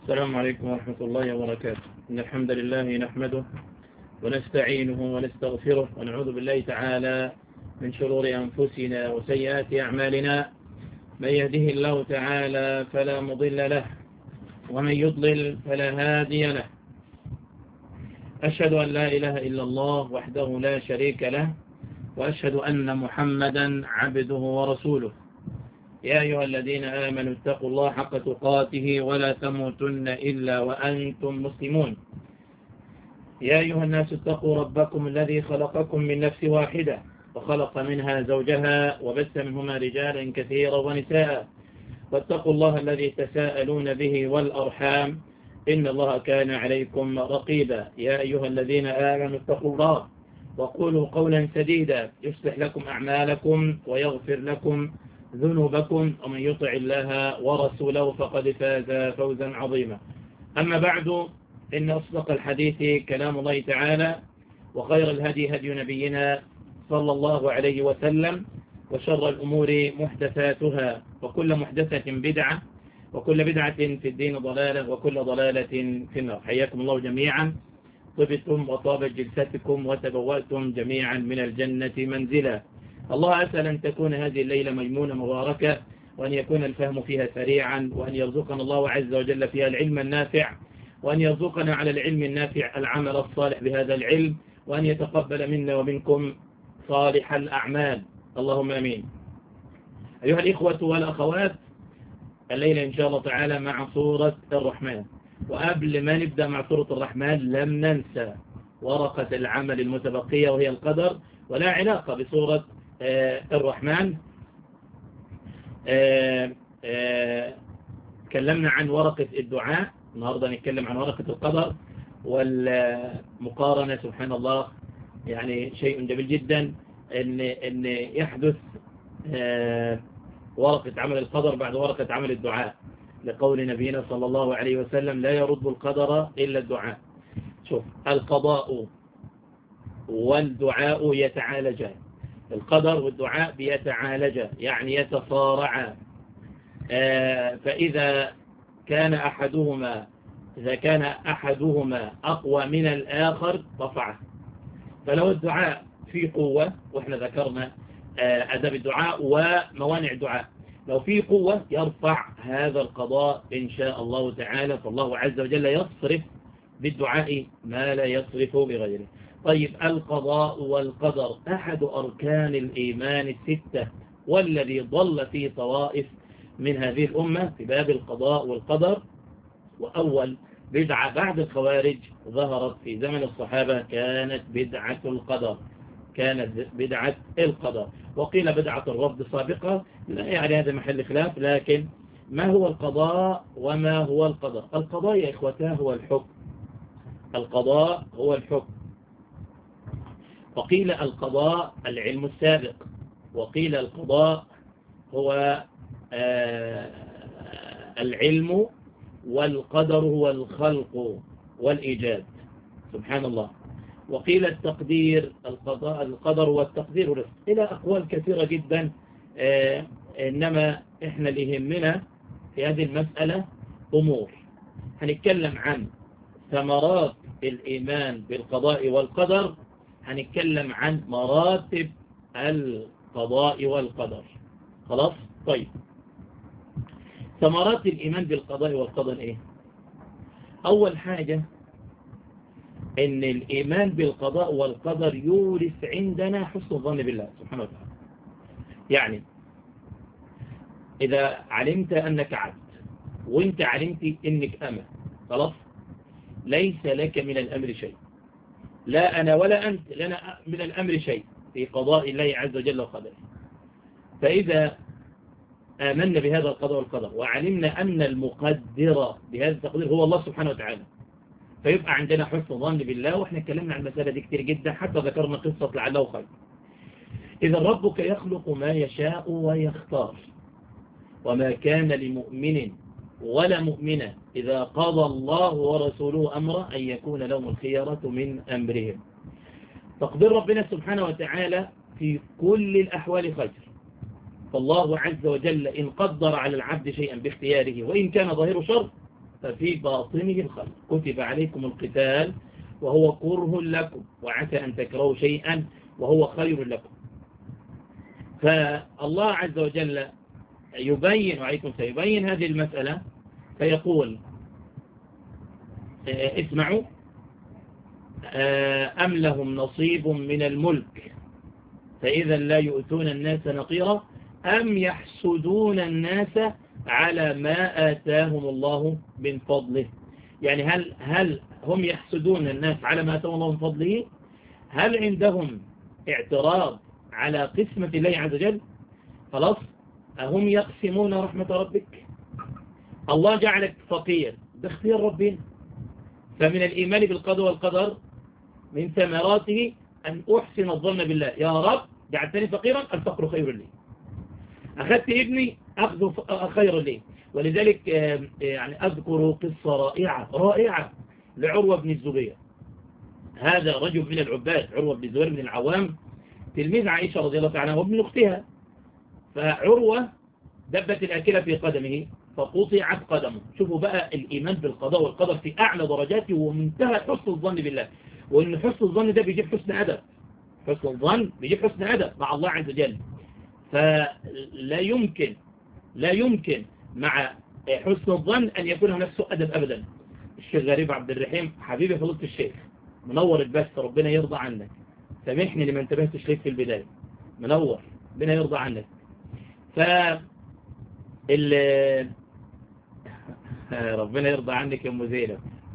السلام عليكم ورحمة الله وبركاته. إن الحمد لله نحمده ونستعينه ونستغفره ونعوذ بالله تعالى من شرور أنفسنا وسيئات أعمالنا. من يهده الله تعالى فلا مضل له ومن يضلل فلا هادي له. أشهد أن لا إله إلا الله وحده لا شريك له، وأشهد أن محمدا عبده ورسوله. يا أيها الذين آمنوا اتقوا الله حق تقاته ولا تموتن إلا وأنتم مسلمون. يا أيها الناس اتقوا ربكم الذي خلقكم من نفس واحدة وخلق منها زوجها وبث منهما رجالا كثيرا ونساء، واتقوا الله الذي تساءلون به والأرحام إن الله كان عليكم رقيبا. يا أيها الذين آمنوا اتقوا الله وقولوا قولا سديدا يصلح لكم أعمالكم ويغفر لكم ذنوبكم، ومن يطع الله ورسوله فقد فاز فوزا عظيما. أما بعد، إن أصدق الحديث كلام الله تعالى، وخير الهدي هدي نبينا صلى الله عليه وسلم، وشر الأمور محدثاتها، وكل محدثة بدعة، وكل بدعة في الدين ضلالة، وكل ضلالة في النار. حياكم الله جميعا، طبتم وطابت جلستكم وتبوأتم جميعا من الجنة منزلا. الله أسأل أن تكون هذه الليلة ميمونة مباركة، وأن يكون الفهم فيها سريعا، وأن يرزقنا الله عز وجل فيها العلم النافع، وأن يرزقنا على العلم النافع العمل الصالح بهذا العلم، وأن يتقبل منا ومنكم صالح الأعمال، اللهم أمين. أيها الإخوة والأخوات، الليلة إن شاء الله تعالى مع سورة الرحمن. وقبل ما نبدأ مع سورة الرحمن لم ننسى ورقة العمل المتبقية وهي القدر، ولا علاقة بسورة الرحمن. تكلمنا عن ورقة الدعاء، النهاردة نتكلم عن ورقة القدر والمقارنة. سبحان الله، يعني شيء جميل جدا أن يحدث ورقة عمل القدر بعد ورقة عمل الدعاء، لقول نبينا صلى الله عليه وسلم: لا يرد القدر إلا الدعاء. شوف، القضاء والدعاء يتعالجان، القدر والدعاء بيتعالجا، يعني يتصارعا. فإذا كان أحدهما أقوى من الآخر رفعه. فلو الدعاء فيه قوة، وإحنا ذكرنا أدب الدعاء وموانع الدعاء، لو فيه قوة يرفع هذا القضاء إن شاء الله تعالى. فالله عز وجل يصرف بالدعاء ما لا يصرف بغيره. طيب، القضاء والقدر أحد أركان الإيمان الستة، والذي ضل فيه طوائف من هذه الأمة في باب القضاء والقدر. وأول بدعة بعد الخوارج ظهرت في زمن الصحابة كانت بدعة القدر، كانت بدعة القدر. وقيل بدعة الرفض سابقة، لا يعني هذا محل خلاف. لكن ما هو القضاء وما هو القدر؟ القضاء يا إخوتاه هو الحكم، القضاء هو الحكم. وقيل القضاء العلم السابق، وقيل القضاء هو العلم، والقدر هو الخلق والإيجاد. سبحان الله. وقيل التقدير، القدر والتقدير والرزق، إلى أقوال كثيرة جدا. إنما إحنا اللي يهمنا في هذه المسألة أمور. هنتكلم عن ثمرات الإيمان بالقضاء والقدر، هنتكلم عن مراتب القضاء والقدر. خلاص؟ طيب، ثمرات الإيمان بالقضاء والقدر إيه؟ أول حاجة إن الإيمان بالقضاء والقدر يورث عندنا حسن الظن بالله سبحانه وتعالى. يعني إذا علمت أنك عبد، وإنت علمت أنك أمة، خلاص، ليس لك من الأمر شيء، لا أنا ولا أنت لنا من الأمر شيء في قضاء الله عز وجل وقدره. فإذا آمنا بهذا القضاء والقدر، وعلمنا أن المقدر بهذا التقدير هو الله سبحانه وتعالى، فيبقى عندنا حسن ظن بالله. وإحنا اتكلمنا عن المسألة دي كتير جدا، حتى ذكرنا قصة لعله خير. إذا ربك يخلق ما يشاء ويختار، وما كان لمؤمن ولا مؤمنة إذا قضى الله ورسوله أمرا أن يكون لهم الخيرة من أمرهم. تقدير ربنا سبحانه وتعالى في كل الأحوال خير. فالله عز وجل إن قدر على العبد شيئا باختياره وإن كان ظاهر شر ففي باطنه الخير. كتب عليكم القتال وهو كره لكم وعسى أن تكرهوا شيئا وهو خير لكم. فالله عز وجل يبين وعليكم سيبين هذه المسألة فيقول اسمعوا أم لهم نصيب من الملك فإذا لا يؤتون الناس نقيرا أم يحسدون الناس على ما آتاهم الله من فضله. يعني هل هم يحسدون الناس على ما آتاهم الله من فضله؟ هل عندهم اعتراض على قسمة الله عز وجل؟ خلاص، أهم يقسمون رحمة ربك؟ الله جعلك فقير باختيار ربنا، فمن الإيمان بالقضاء والقدر من ثمراته أن أحسن الظن بالله. يا رب جعلتني فقيرا، الفقر خير لي. أخذت ابني، أخذ خير لي. ولذلك يعني أذكر قصة رائعة لعروة بن الزبير. هذا رجل من العباد، عروة بن الزبير بن العوام، تلميذ عائشة رضي الله تعالى عنها وابن أختها. فعروة دبت الأكلة في قدمه فقطعت قدمه. شوفوا بقى الإيمان بالقضاء والقدر في أعلى درجاته ومنتهى حسن الظن بالله، وإن حسن الظن ده بيجيب حسن أدب. حسن الظن بيجيب حسن أدب مع الله عز وجل. فلا يمكن مع حسن الظن أن يكون هناك سوء أدب أبدا. الشيخ غريب عبد الرحيم حبيبي فضيلة الشيخ منور البث، ربنا يرضى عنك، سامحني لما انتبهتش ليك في البداية، منور ربنا يرضى عنك. ربنا يرضى عنك يا أم زينب.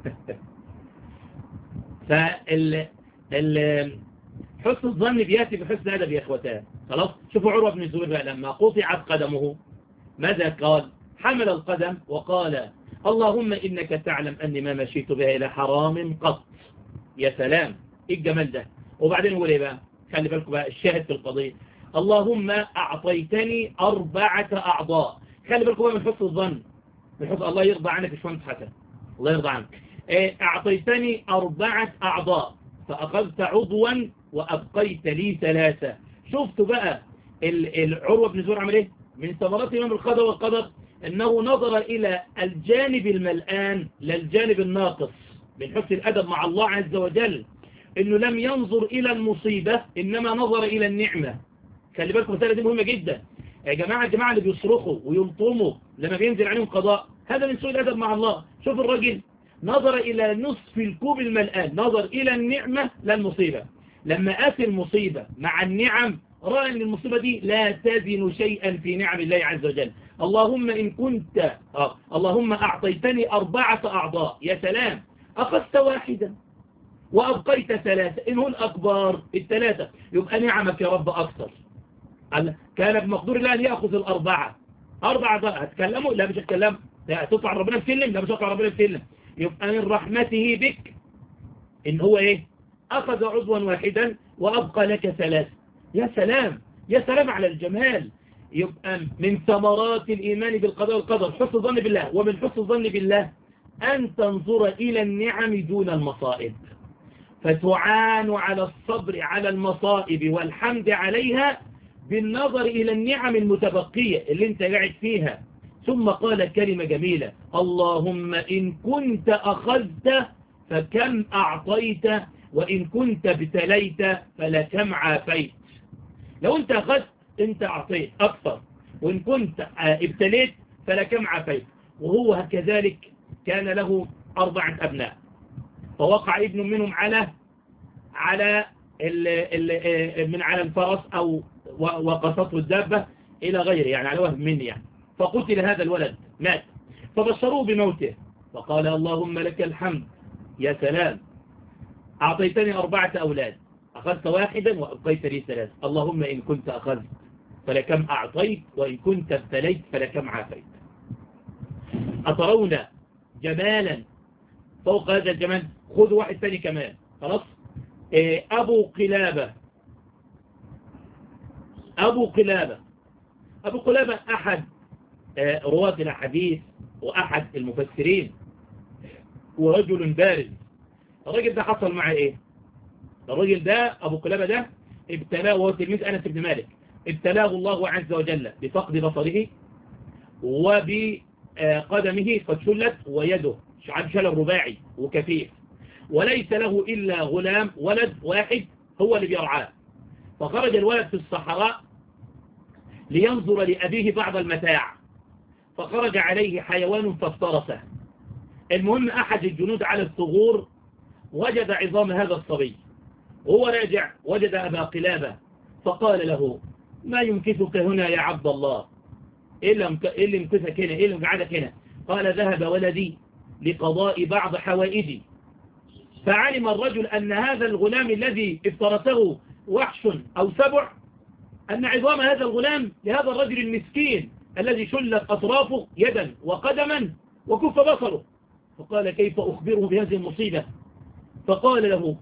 حسن الظن بيأتي بحسن أدب يا إخوتان. خلاص، شوفوا عروة بن الزبير لما قطعت قدمه ماذا قال؟ حمل القدم وقال اللهم إنك تعلم أني ما مشيت بها إلى حرام قط. يا سلام، إيه الجمال ده. وبعدين يقول إيه بقى؟ خلي بالكم بقى الشاهد في القضية، اللهم أعطيتني 4 أعضاء. خلي بالكم بقى من حسن الظن، من حسن. الله يرضى عنك يا شوانت حسن، الله يرضى عنك. أعطيتني 4 أعضاء فأخذت عضوا وأبقيت لي 3. شفتوا بقى العروة بن زبير عمل إيه؟ من ثمرات إمام القضاء والقدر أنه نظر إلى الجانب الملآن للجانب الناقص من حسن الأدب مع الله عز وجل. إنه لم ينظر إلى المصيبة إنما نظر إلى النعمة. خلي بالكم المسألة دي مهمة جدا يا جماعة. الجماعة اللي بيصرخوا ويلطموا لما بينزل عليهم قضاء، هذا من سوء الأدب مع الله. شوف الرجل نظر إلى نصف الكوب الملآن، نظر إلى النعمة لا المصيبة. لما أتى المصيبة مع النعم رأى أن المصيبة دي لا تزن شيئا في نعم الله عز وجل. اللهم إن كنت اللهم أعطيتني 4 أعضاء، يا سلام، أخذت 1 وأبقيت 3. إن هو الأكبر ال3 يبقى نعمك يا رب أكثر. كان بمقدور الله أن يأخذ 4 أعضاء. هتكلموا؟ لا مش هتكلم. تطلع ربنا بسلم؟ لا مش هطلع ربنا بسلم. يبقى من رحمته بك إن هو إيه؟ أخذ عضوا واحدا وأبقى لك 3. يا سلام، يا سلام على الجمال. يبقى من ثمرات الإيمان بالقضاء والقدر حسن الظن بالله. ومن حسن الظن بالله أن تنظر إلى النعم دون المصائب، فتعان على الصبر على المصائب والحمد عليها بالنظر إلى النعم المتبقية اللي انت قاعد فيها. ثم قال كلمة جميلة، اللهم إن كنت أخذت فكم أعطيت وإن كنت ابتليت فلكم عافيت. لو انت أخذت انت أعطيت أكثر، وإن كنت ابتليت فلكم عافيت. وهو كذلك كان له 4 أبناء، فوقع ابن منهم على من على الفرس أو وقصته الدابة إلى غيره، يعني على وهم مني يعني. فقتل هذا الولد، مات. فبشروه بموته فقال اللهم لك الحمد. يا سلام، أعطيتني 4 أولاد، أخذت 1 وأبقيت لي 3. اللهم إن كنت أخذت فلكم أعطيت وإن كنت ابتليت فلكم عافيت. أترون جمالا فوق هذا الجمال؟ خذوا واحد ثاني كمان. خلاص، أبو قلابة أحد رواة الحديث وأحد المفسرين ورجل بارز. الراجل ده حصل معه إيه؟ الراجل ده أبو قلابة ده ابتلاه، وهو تلميذ أنس بن مالك، ابتلاه الله عز وجل بفقد بصره وبقدمه قد شلت ويده شلل رباعي وكفيف، وليس له إلا غلام ولد واحد هو اللي بيرعاه. فخرج الولد في الصحراء لينظر لأبيه بعض المتاع، فخرج عليه حيوان فافترسه. المهم أحد الجنود على الثغور وجد عظام هذا الصبي، وهو راجع وجد أبا قلابة فقال له: ما يمكثك هنا يا عبد الله؟ إيه اللي يمكثك هنا؟ إيه اللي مقعدك هنا؟ قال: ذهب ولدي لقضاء بعض حوائجي. فعلم الرجل أن هذا الغلام الذي افترسه وحش أو سبع، أن عظام هذا الغلام لهذا الرجل المسكين الذي شلت أطرافه يدا وقدما وكف بصره. فقال: كيف أخبره بهذه المصيبة؟ فقال له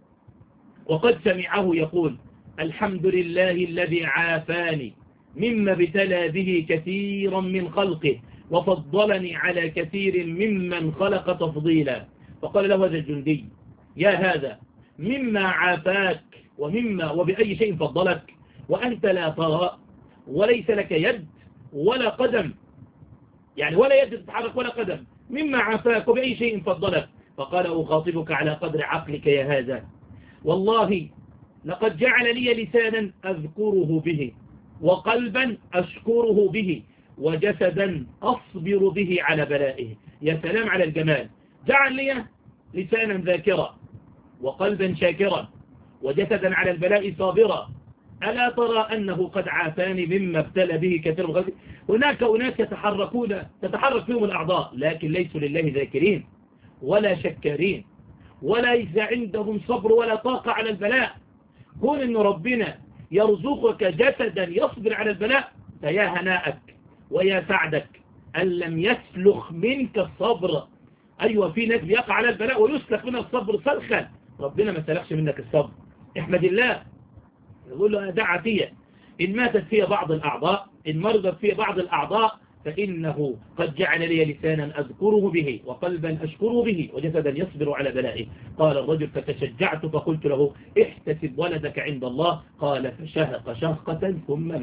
وقد سمعه يقول: الحمد لله الذي عافاني مما ابتلى به كثيرا من خلقه وفضلني على كثير ممن خلق تفضيلا. فقال له هذا الجندي: يا هذا، مما عافاك وبأي شيء فضلك وأنت لا ترى وليس لك يد ولا قدم، يعني ولا يد تتحرك ولا قدم، مما عافاك وبأي شيء فضلك؟ فقال: أخاطبك على قدر عقلك يا هذا، والله لقد جعل لي لسانا أذكره به، وقلبا أشكره به، وجسدا أصبر به على بلائه. يا سلام على الجمال! جعل لي لسانا ذاكرا، وقلبا شاكرا، وجسدا على البلاء صابرا. ألا ترى أنه قد عافاني مما ابتلى به كثير من خلقه؟ هناك أناس تتحرك فيهم الأعضاء، لكن ليسوا لله ذاكرين ولا شكارين، وليس عندهم صبر ولا طاقة على البلاء. كون أن ربنا يرزقك جسدا يصبر على البلاء، فيا هناءك ويا سعدك أن لم يسلخ منك الصبر. أيوة، في ناس بيقع على البلاء ويسلخ منها الصبر سلخا، ربنا ما سلخش منك الصبر. احمد الله. يقول له: ده عافية. إن ماتت فيها بعض الأعضاء، إن مرضت فيها بعض الأعضاء، فإنه قد جعل لي لسانا أذكره به، وقلبا أشكره به، وجسدا يصبر على بلائه. قال الرجل: فتشجعت فقلت له: احتسب ولدك عند الله. قال: فشهق شهقة ثم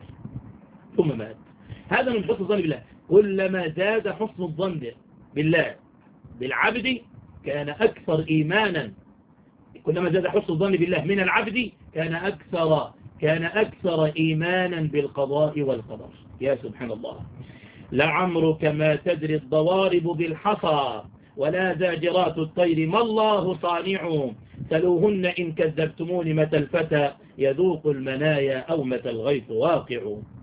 مات. هذا من حسن الظن بالله. كلما زاد حسن الظن بالله بالعبد كان أكثر إيمانا. كلما زاد حسن الظن بالله من العبد كان أكثر إيمانا بالقضاء والقدر. يا سبحان الله. لعمرك ما تدري الضوارب بالحصى، ولا زاجرات الطير ما الله صانع. سلوهن إن كذبتمون متى الفتى يذوق المنايا أو متى الغيث واقع.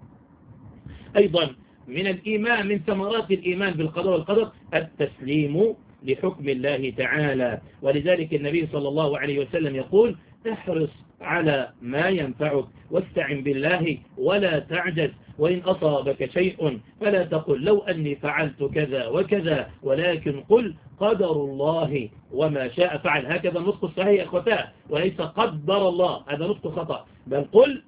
أيضا من الإيمان، من ثمرات الإيمان بالقضاء والقدر التسليم لحكم الله تعالى. ولذلك النبي صلى الله عليه وسلم يقول: احرص على ما ينفعك واستعن بالله ولا تعجز، وإن أصابك شيء فلا تقل لو أني فعلت كذا وكذا، ولكن قل قدر الله وما شاء فعل. هكذا النطق الصحيح أخوتاه، وليس قدر الله، هذا نطق خطأ، بل قل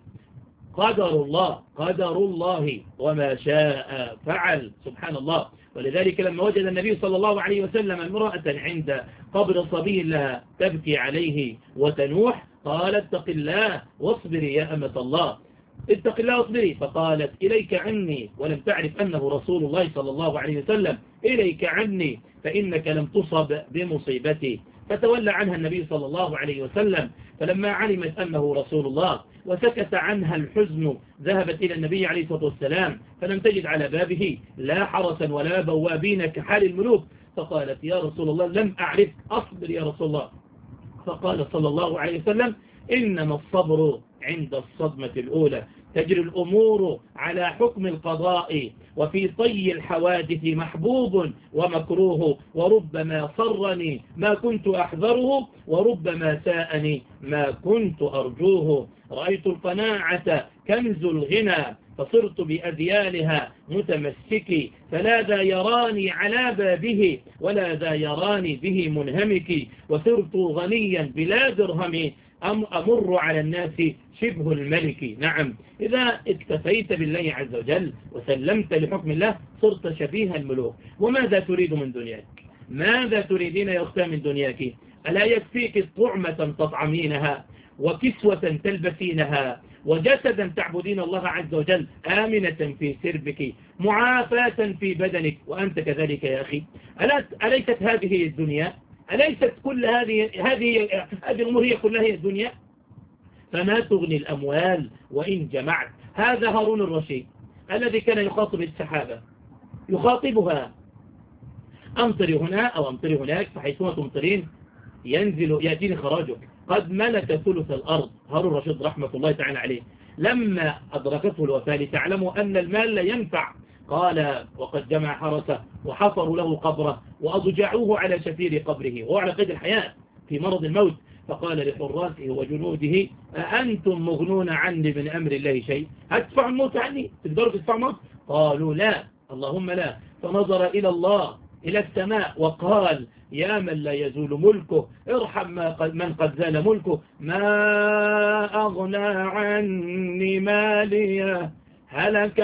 قدر الله وما شاء فعل. سبحان الله. ولذلك لما وجد النبي صلى الله عليه وسلم امرأة عند قبر صبي لها تبكي عليه وتنوح، قال: اتق الله واصبري يا أمة الله، اتق الله واصبري. فقالت: إليك عني، ولم تعرف أنه رسول الله صلى الله عليه وسلم، إليك عني فإنك لم تصب بمصيبتي. فتولى عنها النبي صلى الله عليه وسلم. فلما علمت أنه رسول الله وسكت عنها الحزن، ذهبت إلى النبي عليه الصلاة والسلام، فلم تجد على بابه لا حرسا ولا بوابين كحال الملوك. فقالت: يا رسول الله لم أعرف، أصبر يا رسول الله. فقال صلى الله عليه وسلم: إنما الصبر عند الصدمة الأولى. تجري الأمور على حكم القضاء، وفي طي الحوادث محبوب ومكروه، وربما صرني ما كنت أحذره، وربما ساءني ما كنت أرجوه. رأيت القناعة كنز الغنى، فصرت بأذيالها متمسكي، فلا ذا يراني على بابه ولا ذا يراني به منهمك، وصرت غنيا بلا درهم أمر على الناس شبه الملك. نعم، إذا اكتفيت بالله عز وجل وسلمت لحكم الله صرت شبيه الملوك. وماذا تريد من دنياك؟ ماذا تريدين يا أختي من دنياك؟ ألا يكفيك طعمة تطعمينها، وكسوة تلبسينها، وجسدا تعبدين الله عز وجل آمنة في سربك معافاة في بدنك، وأنت كذلك يا أخي. أليست هذه الدنيا؟ أليست كل هذه الأمور هي كلها هي الدنيا؟ فما تغني الأموال وإن جمعت. هذا هارون الرشيد الذي كان يخاطب السحابة، يخاطبها: أمطري هنا أو أمطري هناك، فحيثما تمطرين يأتيني خراجك. قد ملك ثلث الأرض. هارون الرشيد رحمة الله تعالى عليه لما أدركته الوفاة لتعلموا أن المال لا ينفع، قال: وقد جمع حرسه وحفروا له قبره وأضجعوه على شفير قبره وهو على قيد الحياة في مرض الموت، فقال لحراسه وجنوده: أأنتم مغنون عني من أمر الله شيء؟ هتدفعوا الموت عني؟ تقدروا تدفعوا الموت؟ قالوا: لا، اللهم لا. فنظر إلى الله، إلى السماء، وقال: يا من لا يزول ملكه ارحم من قد زال ملكه. ما أغنى عني ماليا هلك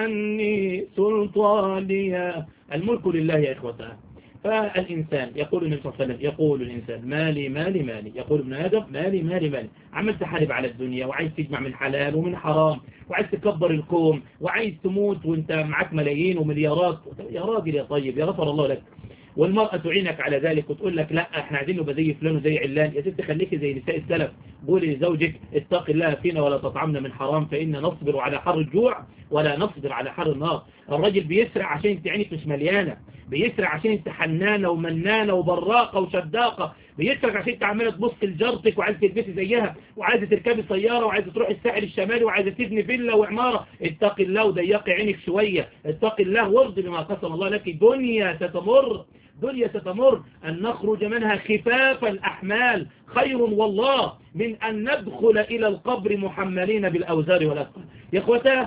عني سلطانيا. الملك لله يا إخوتنا. فالإنسان يقول النبي صلى الله عليه وسلم، يقول الإنسان: مالي مالي مالي. يقول ابن آدم: مالي مالي مالي. عمال تحارب على الدنيا وعايز تجمع من حلال ومن حرام وعايز تكبر الكوم وعايز تموت وانت معك ملايين ومليارات. يا راجل يا طيب، يا غفر الله لك. والمرأة تعينك على ذلك وتقول لك: لا، احنا عايزين نبقى زي فلان وزي علان. يا ست خليكي زي نساء السلف، قولي لزوجك: اتق الله فينا ولا تطعمنا من حرام فإن نصبر على حر الجوع ولا نصبر على حر النار. الراجل بيسرع عشان انت عينك مش مليانة، بيسرع عشان انت حنانة ومنانة وبراقة وشداقة، بيسرع عشان انت عمالة تبص لجارتك وعايزة تلبسي زيها وعايزة تركبي سيارة وعايزة تروحي الساحل الشمالي وعايزة تبني فيلا وعمارة. اتق الله وضيقي عينك شوية، اتق الله وارضي بما قسم الله لك. دنيا ستمر، دنيا ستمر. أن نخرج منها خفاف الأحمال خير والله من أن ندخل إلى القبر محملين بالأوزار والأثقال. يا أخوتاه،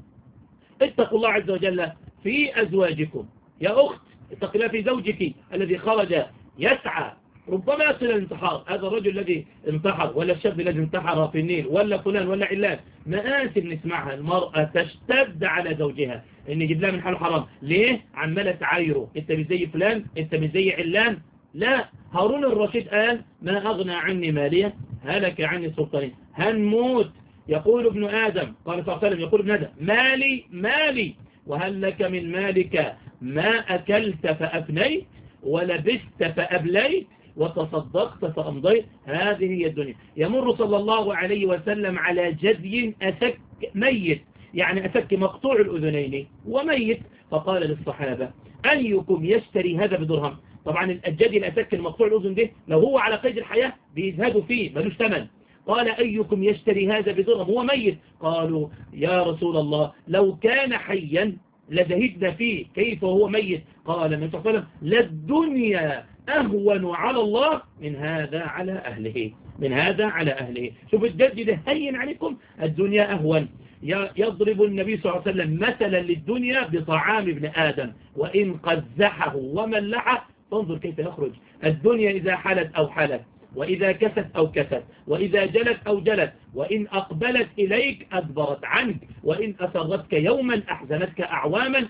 اتقوا الله عز وجل في أزواجكم. يا أخت، اتق الله في زوجك الذي خرج يسعى، ربما يصل الانتحار. هذا الرجل الذي انتحر، ولا الشاب الذي انتحر في النيل، ولا فلان ولا علان. مآسف نسمعها. المرأة تشتد على زوجها ان يجيب لها من حاله حرام. ليه؟ عمالة تعايره: انت مش زي فلان، انت مش زي علان. لا، هارون الرشيد قال: ما أغنى عني مالية هلك عني سلطاني. هنموت. يقول ابن آدم، قال صلى الله عليه وسلم، يقول ابن آدم: مالي مالي، وهل لك من مالك ما أكلت فأفنيت ولبست فأبليت وتصدقت فأمضيت. هذه هي الدنيا. يمر صلى الله عليه وسلم على جدي أسك ميت، يعني أسك مقطوع الأذنين وميت، فقال للصحابة: أيكم يشتري هذا بدرهم؟ طبعا الجدي الأسك المقطوع الأذن ده لو هو على قيد الحياة بيزهدوا فيه، ملوش ثمن. قال: أيكم يشتري هذا بدرهم هو ميت؟ قالوا: يا رسول الله، لو كان حيا لزهدنا فيه، كيف وهو ميت؟ قال النبي صلى الله عليه وسلم: للدنيا أهون على الله من هذا على أهله، من هذا على أهله. شوف الجد ده هين عليكم، الدنيا أهون. يضرب النبي صلى الله عليه وسلم مثلا للدنيا بطعام ابن آدم، وإن قزحه وملحه فانظر كيف يخرج. الدنيا إذا حلت أو حلت، وإذا كست أو كست، وإذا جلت أو جلت، وإن أقبلت إليك أدبرت عنك، وإن أسرتك يوما أحزنتك أعواما،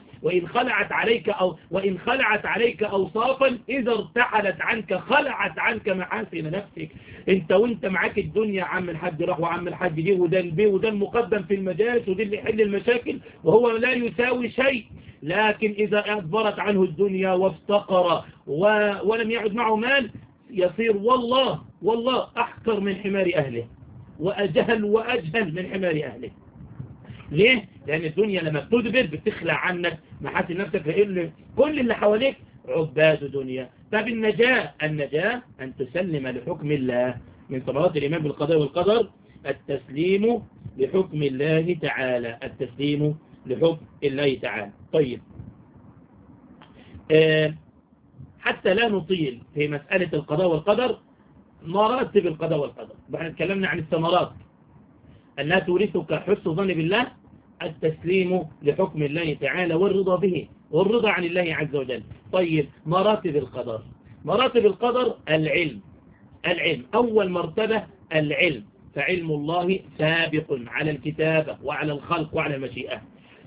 وإن خلعت عليك أوصافا، إذا ارتحلت عنك خلعت عنك محاسن نفسك. وانت معاك الدنيا، عم الحاج راح وعم الحاج جه، وده البيه وده المقدم في المجالس وده اللي يحل المشاكل وهو لا يساوي شيء. لكن إذا أدبرت عنه الدنيا وافتقر ولم يعد معه مال، يصير والله أحقر من حمار أهله، وأجهل من حمار أهله. ليه؟ لأن الدنيا لما بتدبر بتخلع عنك محاسن نفسك، لأن كل اللي حواليك عباد دنيا. طب النجاة أن تسلم لحكم الله. من ثمرات الإيمان بالقضاء والقدر التسليم لحكم الله تعالى، التسليم لحكم الله تعالى. طيب، حتى لا نطيل في مسألة القضاء والقدر، مراتب القضاء والقدر. احنا اتكلمنا عن الثمرات أنها تورثك حسن ظن بالله، التسليم لحكم الله تعالى والرضا به والرضا عن الله عز وجل. طيب، مراتب القدر العلم. أول مرتبة العلم، فعلم الله سابق على الكتابة وعلى الخلق وعلى المشيئة.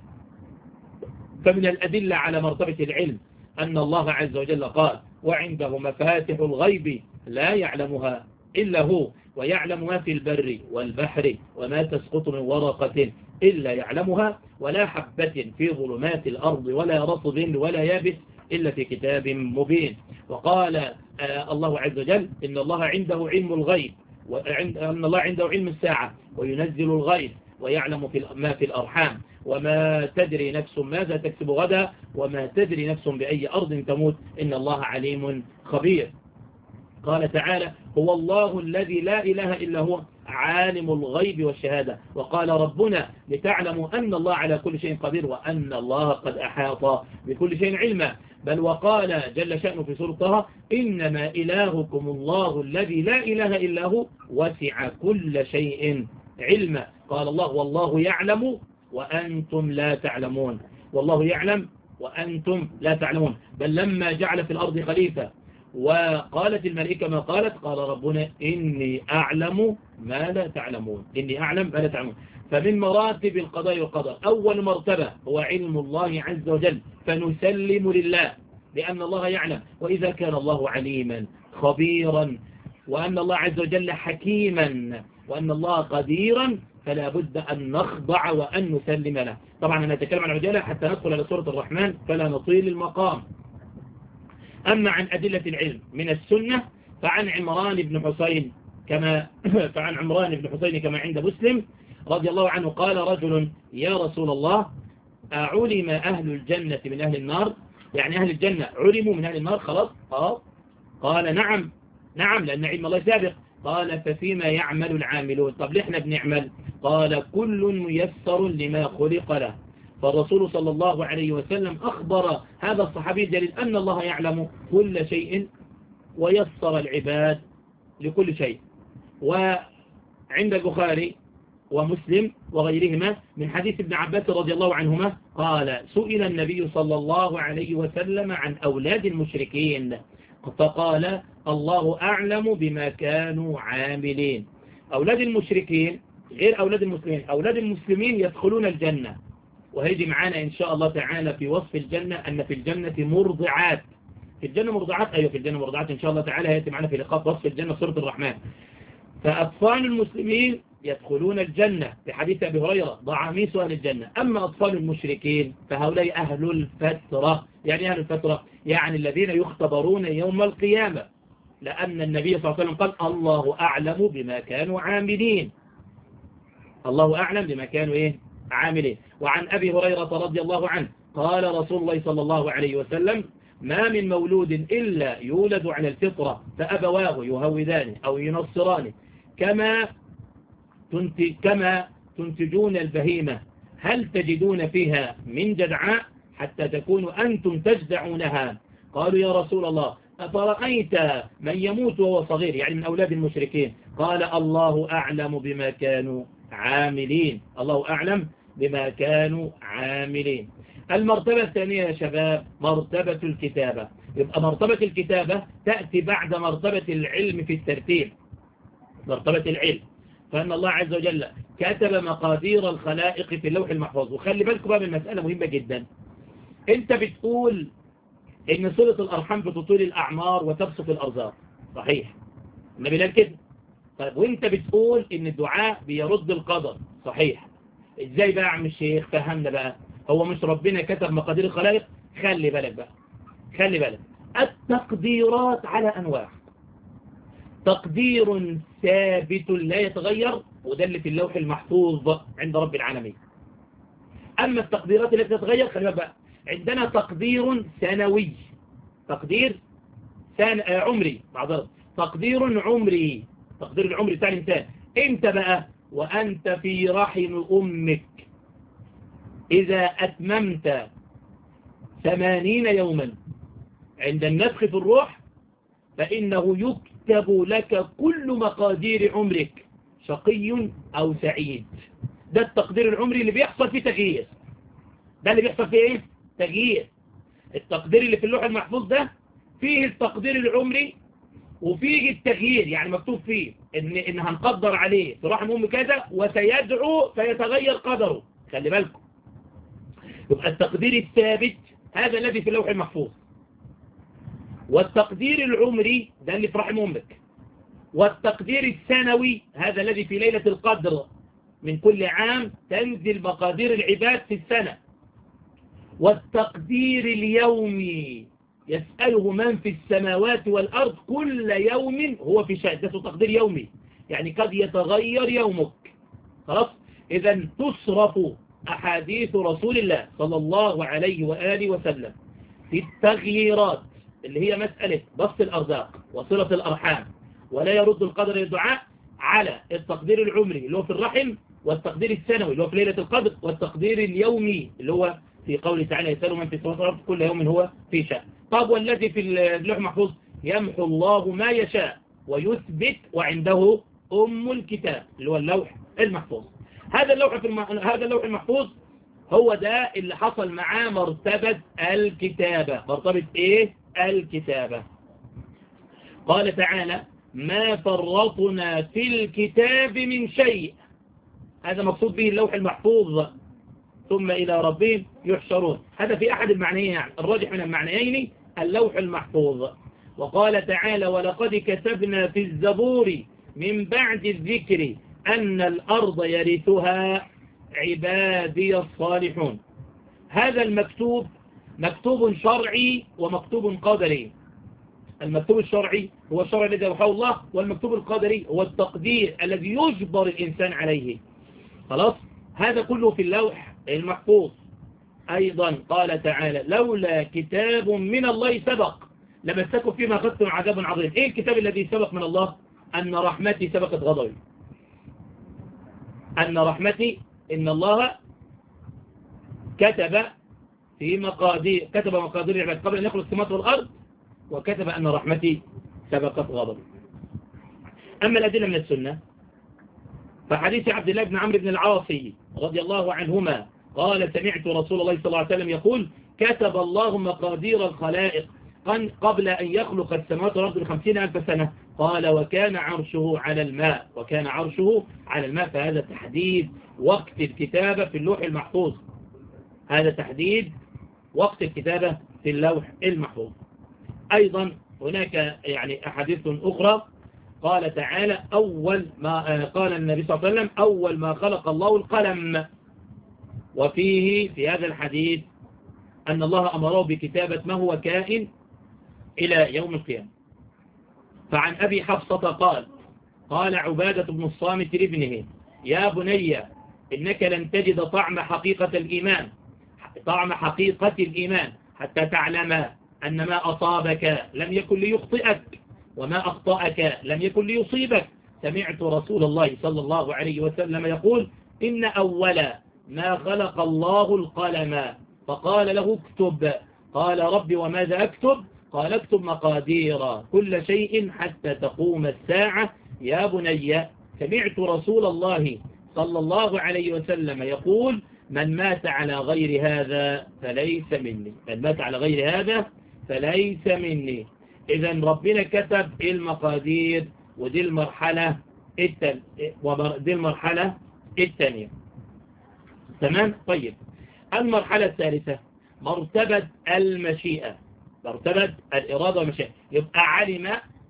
فمن الأدلة على مرتبة العلم أن الله عز وجل قال: وعنده مفاتح الغيب لا يعلمها إلا هو، ويعلم ما في البر والبحر وما تسقط من ورقة إلا يعلمها ولا حبة في ظلمات الأرض ولا رطب ولا يابس إلا في كتاب مبين. وقال الله عز وجل إن الله عنده علم الغيب وأن الله عنده علم الساعة وينزل الغيب ويعلم ما في الأرحام وما تدري نفس ماذا تكسب غدا وما تدري نفس بأي أرض تموت إن الله عليم خبير. قال تعالى هو الله الذي لا إله إلا هو عالم الغيب والشهادة. وقال ربنا لتعلموا أن الله على كل شيء قدير وأن الله قد أحاط بكل شيء علما. بل وقال جل شأنه في سورة طه إنما إلهكم الله الذي لا إله إلا هو وسع كل شيء علما. قال الله والله يعلم وأنتم لا تعلمون. والله يعلم وأنتم لا تعلمون. بل لما جعل في الأرض خليفة وقالت الملائكة ما قالت قال ربنا إني أعلم ما لا تعلمون. إني أعلم ما لا تعلمون. فمن مراتب القضاء والقدر أول مرتبة هو علم الله عز وجل فنسلم لله لأن الله يعلم. وإذا كان الله عليما خبيرا وأن الله عز وجل حكيما وأن الله قديرا فلا بد أن نخضع وأن نسلم له. طبعا أنا أتكلم عن عجالة حتى ندخل على سورة الرحمن فلا نطيل المقام. أما عن أدلة العلم من السنة فعن عمران بن حسين كما عند مسلم رضي الله عنه قال رجل يا رسول الله أعلم أهل الجنة من أهل النار؟ يعني أهل الجنة علموا من أهل النار خلاص؟ قال نعم لأن علم الله سابق. قال ففيما يعمل العاملون؟ طب ليه احنا بنعمل؟ قال كل ميسر لما خلق له. فالرسول صلى الله عليه وسلم أخبر هذا الصحابي الجليل أن الله يعلم كل شيء ويسر العباد لكل شيء. وعند البخاري ومسلم وغيرهما من حديث ابن عباس رضي الله عنهما قال سئل النبي صلى الله عليه وسلم عن أولاد المشركين فقال الله أعلم بما كانوا عاملين. أولاد المشركين غير أولاد المسلمين. أولاد المسلمين يدخلون الجنة وهيجي معانا إن شاء الله تعالى في وصف الجنة أن في الجنة مرضعات. في الجنة مرضعات أيوة في الجنة مرضعات إن شاء الله تعالى هيأتي معنا في لقاء وصف الجنة سورة الرحمن. فأطفال المسلمين يدخلون الجنة في حديث أبي هريرة ضعاميس أهل الجنة. أما أطفال المشركين فهؤلاء أهل الفترة. يعني أهل الفترة يعني الذين يختبرون يوم القيامة لأن النبي صلى الله عليه وسلم قال الله أعلم بما كانوا عاملين. الله أعلم بما كانوا عاملين. وعن أبي هريرة رضي الله عنه قال رسول الله صلى الله عليه وسلم ما من مولود إلا يولد على الفطرة فأبواه يهودانه أو ينصرانه كما تنتجون البهيمة هل تجدون فيها من جدعاء حتى تكونوا أنتم تجدعونها؟ قالوا يا رسول الله أفرأيت من يموت وهو صغير يعني من أولاد المشركين؟ قال الله أعلم بما كانوا عاملين. الله أعلم بما كانوا عاملين. المرتبة الثانية يا شباب مرتبة الكتابة. يبقى مرتبة الكتابة تأتي بعد مرتبة العلم في الترتيب. مرتبة العلم فأن الله عز وجل كتب مقادير الخلائق في اللوح المحفوظ. وخلي بالكم بقى من مسألة مهمة جدا. انت بتقول ان صلة الأرحام بتطول الأعمار وتبسط الأرزاق صحيح النبي قال كده. طيب وانت بتقول ان الدعاء بيرد القدر صحيح. ازاي بقى يا عم الشيخ فهمنا بقى؟ هو مش ربنا كتب مقادير الخلائق؟ خلي بالك بقى خلي بالك التقديرات على أنواع. تقدير ثابت لا يتغير وده اللي في اللوح المحفوظ عند رب العالمين. أما التقديرات التي تتغير خلي بالك بقى عندنا تقدير سنوي. تقدير عمري معذرة. تقدير عمري. تقدير العمر بتاع الإنسان انت بقى وأنت في رحم أمك إذا أتممت 80 يوما عند النفخ في الروح فإنه يكتب لك كل مقادير عمرك شقي أو سعيد. ده التقدير العمري اللي بيحصل فيه تغيير. ده اللي بيحصل فيه تغيير. التقدير اللي في اللوح المحفوظ ده فيه التقدير العمري وفيه التغيير يعني مكتوب فيه إن هنقدر عليه في رحم أم كذا وسيدعو فيتغير قدره. خلي بالكم يبقى التقدير الثابت هذا الذي في اللوح المحفوظ والتقدير العمري ده اللي في رحم أمك والتقدير السنوي هذا الذي في ليلة القدر من كل عام تنزل مقادير العباد في السنة. والتقدير اليومي يسأله من في السماوات والأرض كل يوم هو في شأن، ده تقدير يومي، يعني قد يتغير يومك. خلاص، إذا تصرف أحاديث رسول الله صلى الله عليه وآله وسلم في التغييرات اللي هي مسألة بسط الأرزاق وصلة الأرحام ولا يرد القدر الدعاء، على التقدير العمري اللي هو في الرحم، والتقدير السنوي اللي هو في ليلة القدر، والتقدير اليومي اللي هو في قوله تعالى يسأل من في السماوات والأرض كل يوم هو في شأن. طب والذي في اللوح المحفوظ؟ يمحو الله ما يشاء ويثبت وعنده أم الكتاب اللي هو اللوح المحفوظ. هذا اللوح المحفوظ هو ده اللي حصل معاه مرتبة الكتابة. مرتبة ايه؟ الكتابة. قال تعالى ما فرطنا في الكتاب من شيء، هذا مقصود به اللوح المحفوظ، ثم إلى ربهم يحشرون. هذا في أحد المعنيين، يعني الراجح من المعنيين اللوح المحفوظ. وقال تعالى ولقد كتبنا في الزبور من بعد الذكر أن الأرض يرثها عبادي الصالحون. هذا المكتوب مكتوب شرعي ومكتوب قدري. المكتوب الشرعي هو الشرع الذي أوحاه الله، والمكتوب القدري هو التقدير الذي يجبر الإنسان عليه. خلاص، هذا كله في اللوح المحفوظ. أيضا قال تعالى لولا كتاب من الله سبق لمسكم فيما أخذتم عذاب عظيم. إيه الكتاب الذي سبق من الله؟ أن رحمتي سبقت غضبي. أن رحمتي، إن الله كتب مقادير العباد قبل أن يخلق السماوات والأرض، وكتب أن رحمتي سبقت غضبي. أما الأدلة من السنة فحديث عبد الله بن عمرو بن العاص رضي الله عنهما قال سمعت رسول الله صلى الله عليه وسلم يقول كتب الله مقادير الخلائق قبل أن يخلق السماوات والأرض ب50,000 سنة. قال وكان عرشه على الماء، وكان عرشه على الماء. فهذا تحديد وقت الكتابة في اللوح المحفوظ، هذا تحديد وقت الكتابة في اللوح المحفوظ. أيضا هناك يعني أحاديث أخرى قال تعالى أول ما قال النبي صلى الله عليه وسلم أول ما خلق الله القلم، وفيه في هذا الحديث أن الله أمره بكتابة ما هو كائن إلى يوم القيامة. فعن أبي حفصة قال عبادة بن الصامت لابنه يا بني إنك لن تجد طعم حقيقة الإيمان حتى تعلم أن ما أصابك لم يكن ليخطئك وما أخطأك لم يكن ليصيبك. سمعت رسول الله صلى الله عليه وسلم يقول إن أول ما خلق الله القلم فقال له اكتب. قال رب وماذا أكتب؟ قال اكتب مقادير كل شيء حتى تقوم الساعة. يا بني سمعت رسول الله صلى الله عليه وسلم يقول من مات على غير هذا فليس مني. من مات على غير هذا فليس مني. إذا ربنا كتب المقادير، ودي المرحلة الثانية. تمام؟ طيب، المرحلة الثالثة مرتبة المشيئة، مرتبة الإرادة والمشيئة. يبقى علم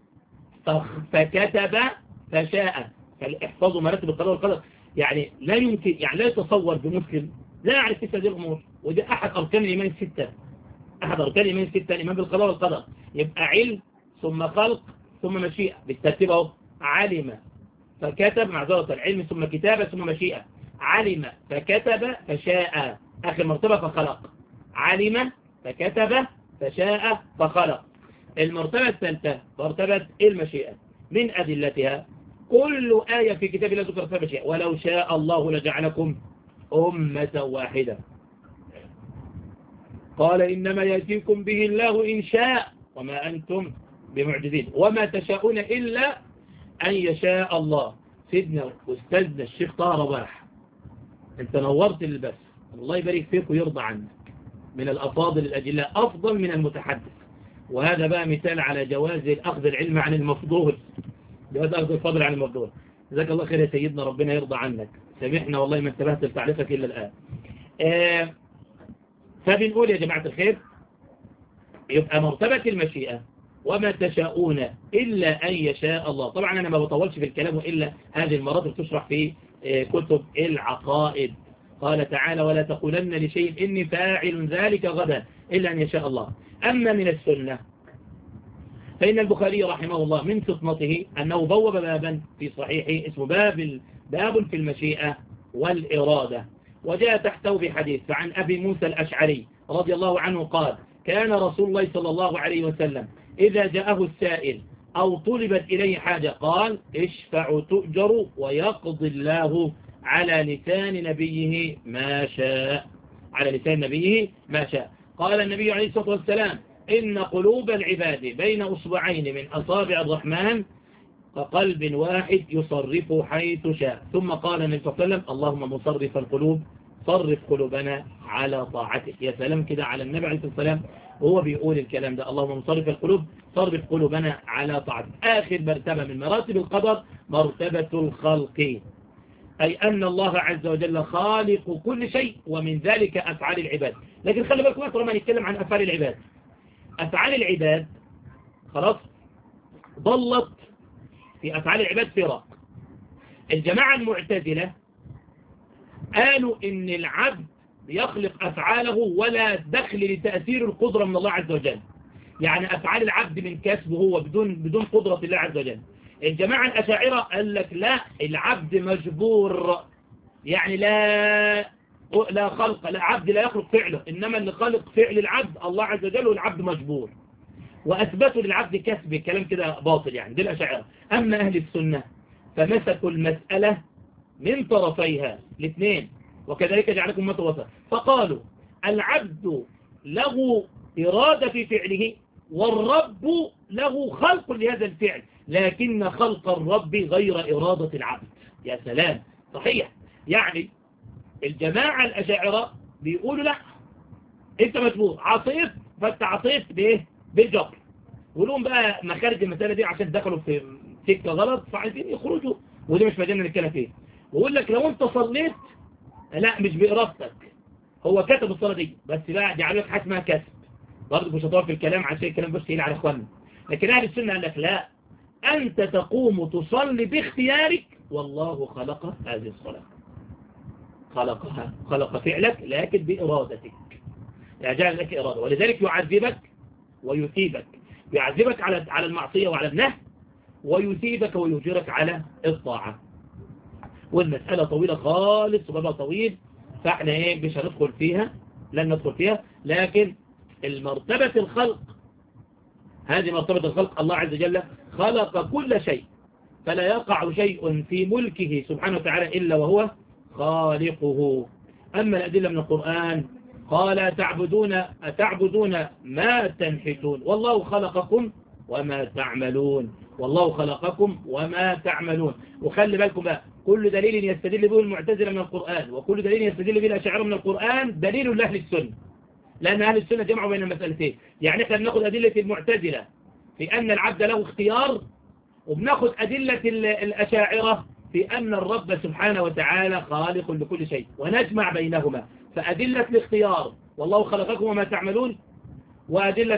فكتب فشاء. فاحفظوا مراتب القضاء والقدر. يعني لا يمكن، يعني لا يتصور بمسلم لا يعرف ستة هذه الأمور، ودي أحد أركان الإيمان الستة. أحد أركان الإيمان الستة الإيمان بالقضاء والقدر. يبقى علم ثم خلق ثم مشيئة بالترتيب اهو. علم فكتب، معذرة، العلم ثم كتابة ثم مشيئة. علم فكتب فشاء، آخر مرتبة فخلق. علم فكتب فشاء فخلق. المرتبة الثالثة مرتبة المشيئة. من أدلتها كل آية في كتاب الله ذكر فيها مشيئة. ولو شاء الله لجعلكم أمة واحدة. قال إنما يأتيكم به الله إن شاء وما أنتم بمعجزين وما تشاءون إلا أن يشاء الله. سيدنا أستاذنا الشيخ طه رباح، أنت نورت البث، الله يبارك فيك ويرضى عنك، من الأفاضل الأجلاء، أفضل من المتحدث. وهذا بقى مثال على جواز أخذ العلم عن المفضول، جواز أخذ الفضل عن المفضول. جزاك الله خير يا سيدنا، ربنا يرضى عنك. سامحنا والله ما انتبهت لتعليقك إلا الآن. فبنقول يا جماعة الخير، يبقى مرتبة المشيئة وما تشاءون إلا أن يشاء الله. طبعا أنا ما بطولش في الكلام، إلا هذه المرات تشرح في كتب العقائد. قال تعالى ولا تقولن لشيء إني فاعل ذلك غدا إلا أن يشاء الله. أما من السنة فإن البخاري رحمه الله من فطنته أنه بوب بابا في صحيحه اسمه باب في المشيئة والإرادة، وجاء تحته بحديث. فعن أبي موسى الأشعري رضي الله عنه قال كان رسول الله صلى الله عليه وسلم إذا جاءه السائل أو طلبت إليه حاجة قال اشفع تؤجر ويقضي الله على لسان نبيه ما شاء. على لسان نبيه ما شاء. قال النبي عليه الصلاة والسلام إن قلوب العباد بين أصبعين من أصابع الرحمن كقلب واحد يصرف حيث شاء. ثم قال النبي صلى الله عليه وسلم اللهم مصرف القلوب صرف قلوبنا على طاعتك. يا سلام كده على النبي عليه الصلاة والسلام وهو بيقول الكلام ده، اللهم مصرف القلوب صرف قلوبنا على طاعتك. آخر مرتبة من مراتب القدر مرتبة الخلق، أي أن الله عز وجل خالق كل شيء، ومن ذلك أفعال العباد. لكن خلي بالكم أكثر ما نتكلم عن أفعال العباد. أفعال العباد خلاص ضلت في أفعال العباد فرق. الجماعة المعتزلة قالوا إن العبد يخلق أفعاله ولا دخل لتأثير القدرة من الله عز وجل، يعني أفعال العبد من كسبه هو بدون قدرة الله عز وجل. الجماعة الأشاعرة قال لك لا، العبد مجبور، يعني لا خلق، لا عبد لا يخلق فعله، إنما اللي خلق فعل العبد الله عز وجل والعبد مجبور، وأثبتوا للعبد كسب. كلام كده باطل يعني، دي الأشاعرة. أما أهل السنة فمسكوا المسألة من طرفيها الاثنين، وكذلك جعلكم أمة وسط، فقالوا العبد له إرادة في فعله والرب له خلق لهذا الفعل، لكن خلق الرب غير إرادة العبد. يا سلام، صحيح. يعني الجماعة الأشاعرة بيقولوا لا، انت مجبور، عصيت فانت عصيت بايه؟ بالجبر. ولهم بقى مخارج المسألة دي عشان دخلوا في سكة غلط فعايزين يخرجوا، ودي مش مجالنا نتكلم فيه. ويقول لك لو انت صليت لا مش بإرادتك، هو كتب الصلاة دي بس بقى جعلوا لك حاجة اسمها كسب. برضه مش هطول في الكلام عشان الكلام بس تقيل على اخواننا. لكن اهل السنة قال لك لا، انت تقوم تصلي باختيارك والله خلق هذه الصلاة، خلقها، خلق فعلك لكن بإرادتك، جعل لك إرادة. ولذلك يعذبك ويثيبك، يعذبك على المعصية وعلى النهي، ويثيبك ويجرك على الطاعة. والمسألة طويلة خالص وبابا طويل، فاحنا ايه مش هندخل فيها، لن ندخل فيها. لكن المرتبة الخلق، هذه مرتبة الخلق، الله عز وجل خلق كل شيء، فلا يقع شيء في ملكه سبحانه وتعالى إلا وهو خالقه. أما الأدلة من القرآن قال أتعبدون ما تنحتون والله خلقكم وما تعملون، والله خلقكم وما تعملون. وخلي بالكم بقى، كل دليل يستدل به المعتزلة من القرآن وكل دليل يستدل به الأشاعرة من القرآن دليل لأهل السنة، لأن أهل السنة جمعوا بين المسألتين. يعني احنا بناخد أدلة المعتزلة في أن العبد له اختيار، وبناخد أدلة الأشاعرة في أن الرب سبحانه وتعالى خالق لكل شيء، ونجمع بينهما. فأدلة الاختيار والله خلقكم وما تعملون، وأدلة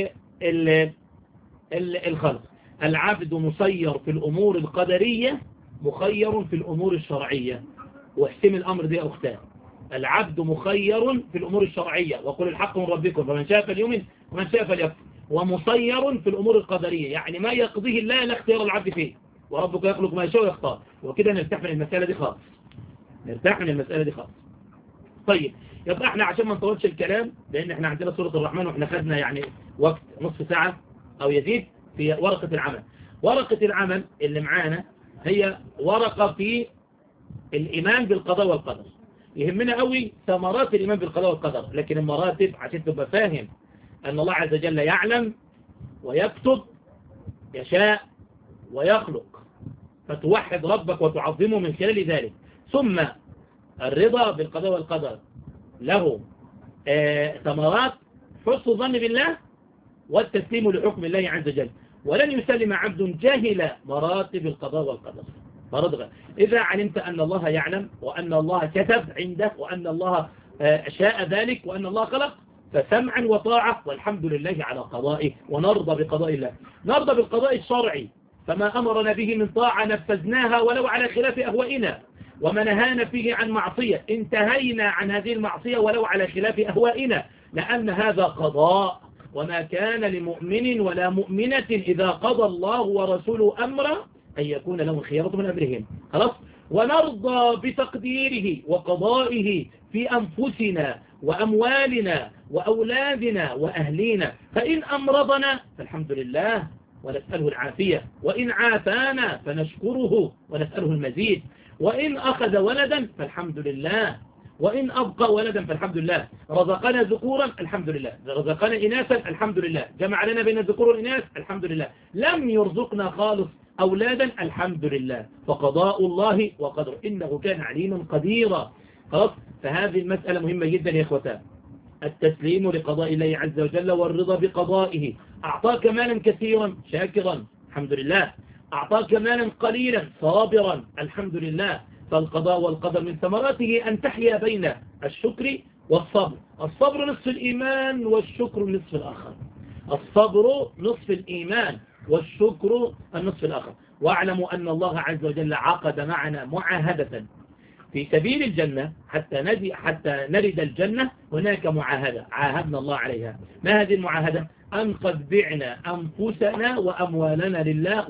الخلق. العبد مسير في الأمور القدرية مخير في الأمور الشرعية، واحسم الأمر دي أختان. العبد مخير في الأمور الشرعية وقل الحق من ربكم فمن شاء فليؤمن ومن شاء فليكفر، ومسير في الأمور القدرية، يعني ما يقضيه الله لا اختيار العبد فيه، وربك يخلق ما يشاء ويختار. وكده نرتاح من المسألة دي خالص، نرتاح من المسألة دي خالص. طيب يبقى احنا عشان ما نطولش الكلام، لأن احنا عندنا سورة الرحمن واحنا خدنا يعني وقت نصف ساعة أو يزيد في ورقة العمل. ورقة العمل اللي معانا هي ورقة في الإيمان بالقضاء والقدر. يهمنا قوي ثمرات الإيمان بالقضاء والقدر، لكن المراتب عشان تبقى فاهم أن الله عز وجل يعلم ويكتب، يشاء ويخلق، فتوحد ربك وتعظمه من خلال ذلك. ثم الرضا بالقضاء والقدر له ثمرات حسن الظن بالله والتسليم لحكم الله عز وجل. ولن يسلم عبد جاهل مراتب القضاء والقدر. إذا علمت أن الله يعلم وأن الله كتب عنده وأن الله شاء ذلك وأن الله خلق، فسمعا وطاعة والحمد لله على قضائه، ونرضى بقضاء الله، نرضى بالقضاء الشرعي، فما أمرنا به من طاعة نفذناها ولو على خلاف أهوائنا، وما نهانا فيه عن معصية انتهينا عن هذه المعصية ولو على خلاف أهوائنا، لأن هذا قضاء. وما كان لمؤمن ولا مؤمنة إذا قضى الله ورسوله أمرا أن يكون لهم خيارة من أمرهم. خلاص. ونرضى بتقديره وقضائه في أنفسنا وأموالنا وأولادنا وأهلينا، فإن أمرضنا فالحمد لله ونسأله العافية، وإن عافانا فنشكره ونسأله المزيد، وإن أخذ ولدا فالحمد لله، وإن أبقى ولدا فالحمد لله، رزقنا ذكورا الحمد لله، رزقنا إناثا الحمد لله، جمع لنا بين الذكور والإناث الحمد لله، لم يرزقنا خالص أولادا الحمد لله، فقضاء الله وقدره إنه كان عليما قديرا. خلاص. فهذه المسألة مهمة جدا يا إخوتان، التسليم لقضاء الله عز وجل والرضا بقضائه. أعطاك مالا كثيرا شاكرا الحمد لله، أعطاك مالا قليلا صابرا الحمد لله، فالقضاء والقدر من ثمراته أن تحيا بين الشكر والصبر. الصبر نصف الإيمان والشكر النصف الآخر، الصبر نصف الإيمان والشكر النصف الآخر. واعلموا أن الله عز وجل عقد معنا معاهدة في سبيل الجنة حتى نرد الجنة. هناك معاهدة عاهدنا الله عليها. ما هذه المعاهدة؟ أن قد بعنا أنفسنا وأموالنا لله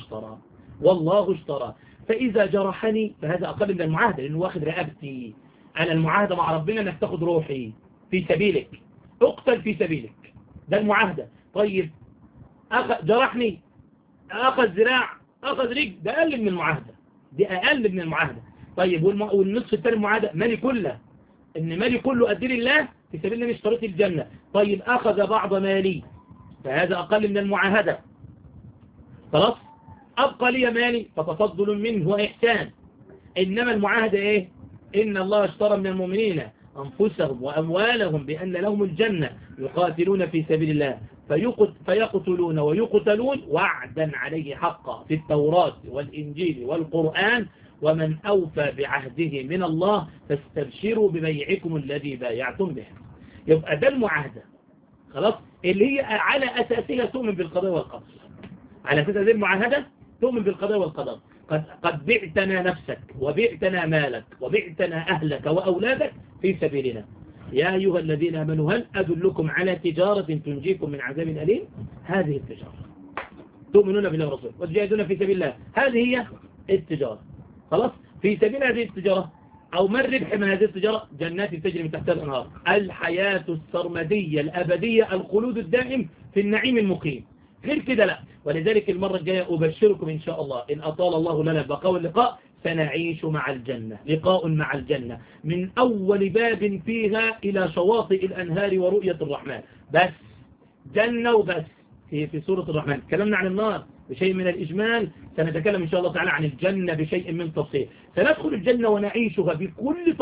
والله اشترى. فإذا جرحني فهذا أقل من المعاهدة، لأنه واخد رقبتي. أنا المعاهدة مع ربنا أنك تاخد روحي في سبيلك، اقتل في سبيلك، ده المعاهدة. طيب جرحني، أخذ ذراع، أخذ رجل، ده أقل من المعاهدة، دي أقل من المعاهدة. طيب والنصف الثاني المعاهدة مالي كله، إن مالي كله أدي لله في سبيل الله اشتريت الجنة. طيب أخذ بعض مالي فهذا أقل من المعاهدة. خلاص. أبقى لي مالي فتفضل منه وإحسان. إنما المعاهدة إيه؟ إن الله اشترى من المؤمنين أنفسهم وأموالهم بأن لهم الجنة يقاتلون في سبيل الله فيقتلون ويقتلون وعدا عليه حقا في التوراة والإنجيل والقرآن، ومن أوفى بعهده من الله فاستبشروا ببيعكم الذي بايعتم به. يبقى ده المعاهدة. خلاص. اللي هي على أساسها تؤمن بالقضاء والقدر، على أساس هذه المعاهدة تؤمن بالقضاء والقدر. قد بعتنا نفسك وبعتنا مالك وبعتنا أهلك وأولادك في سبيلنا. يا أيها الذين آمنوا هل أدلكم على تجارة تنجيكم من عذاب أليم؟ هذه التجارة. تؤمنون بالله ورسوله وتجاهدون في سبيل الله، هذه هي التجارة. خلاص. في سبيل هذه التجارة أو ما الربح من هذه التجارة؟ جنات تجري من تحتها الأنهار، الحياة السرمدية الأبدية، الخلود الدائم في النعيم المقيم. غير كده لا. ولذلك المرة الجاية أبشركم إن شاء الله إن أطال الله لنا البقاء واللقاء سنعيش مع الجنة، لقاء مع الجنة من أول باب فيها إلى شواطئ الأنهار ورؤية الرحمن. بس جنة وبس. في سورة الرحمن تكلمنا عن النار بشيء من الإجمال، سنتكلم إن شاء الله تعالى عن الجنة بشيء من تفصيل. سندخل الجنة ونعيشها بكل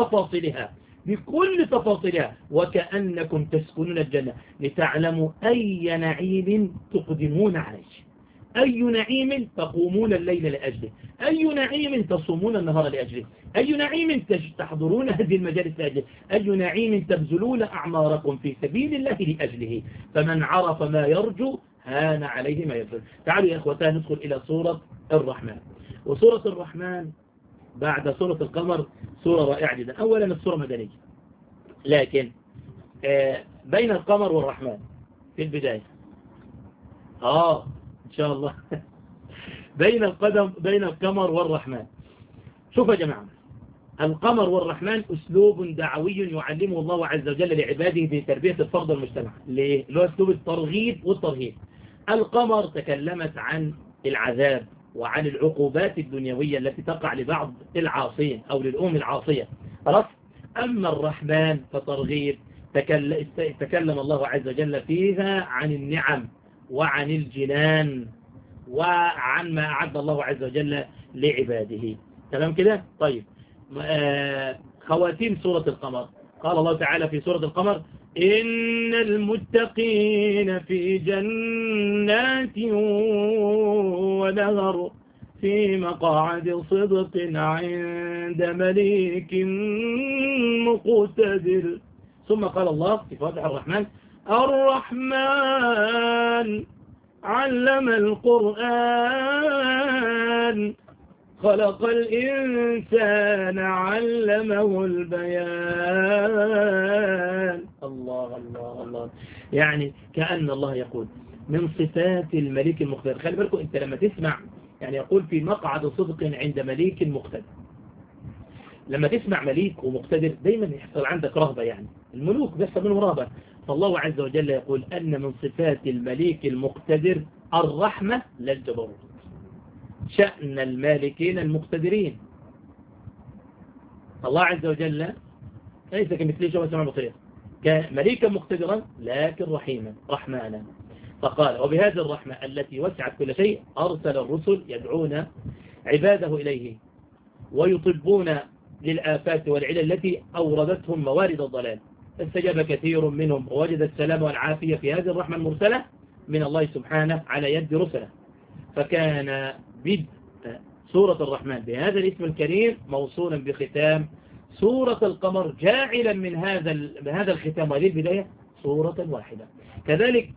تفاصيلها وكأنكم تسكنون الجنة لتعلموا أي نعيم تقدمون عليه، أي نعيم تقومون الليل لأجله، أي نعيم تصومون النهار لأجله، أي نعيم تحضرون هذه المجالس لأجله، أي نعيم تبذلون أعماركم في سبيل الله لأجله. فمن عرف ما يرجو هان عليه ما يبذل. تعالوا يا إخوتان ندخل إلى سورة الرحمن. وسورة الرحمن بعد سورة القمر سورة رائعة جدا. أولا السورة مدنية، لكن بين القمر والرحمن في البداية إن شاء الله بين القمر والرحمن. شوف يا جماعة، القمر والرحمن أسلوب دعوي يعلمه الله عز وجل لعباده في تربية الفرد والمجتمع. ليه؟ اللي هو أسلوب الترغيب والترهيب. القمر تكلمت عن العذاب وعن العقوبات الدنيوية التي تقع لبعض العاصين أو للأم العاصية. خلاص. أما الرحمن فترغيب، تكلم الله عز وجل فيها عن النعم وعن الجنان وعن ما أعد الله عز وجل لعباده. تمام كده؟ طيب. خواتيم سورة القمر. قال الله تعالى في سورة القمر: إن المتقين في جنات ونهر في مقعد صدق عند مليك مقتدر. ثم قال الله في فاتح الرحمن: الرحمن علم القرآن خلق الإنسان علمه البيان. الله الله الله. يعني كأن الله يقول من صفات الملك المقتدر. خلي بالكم انت لما تسمع يعني يقول في مقعد صدق عند مليك مقتدر. لما تسمع مليك ومقتدر دايما يحصل عندك رهبة، يعني الملوك بيحصل منهم رهبة. فالله عز وجل يقول أن من صفات المليك المقتدر الرحمة لا الجبروت. شأن المالكين المقتدرين. الله عز وجل ليس كمثله شيء وسمع بصير، كان مليكا مقتدرا لكن رحيما رحمانا. فقال: وبهذه الرحمة التي وسعت كل شيء أرسل الرسل يدعون عباده إليه ويطبون للآفات والعلل التي أوردتهم موارد الضلال. استجاب كثير منهم ووجد السلام والعافية في هذه الرحمة المرسلة من الله سبحانه على يد رسله. فكان بدء سورة الرحمن بهذا الاسم الكريم موصولا بختام سورة القمر، جاعلا من هذا الختام وهذه البداية سورة واحدة. كذلك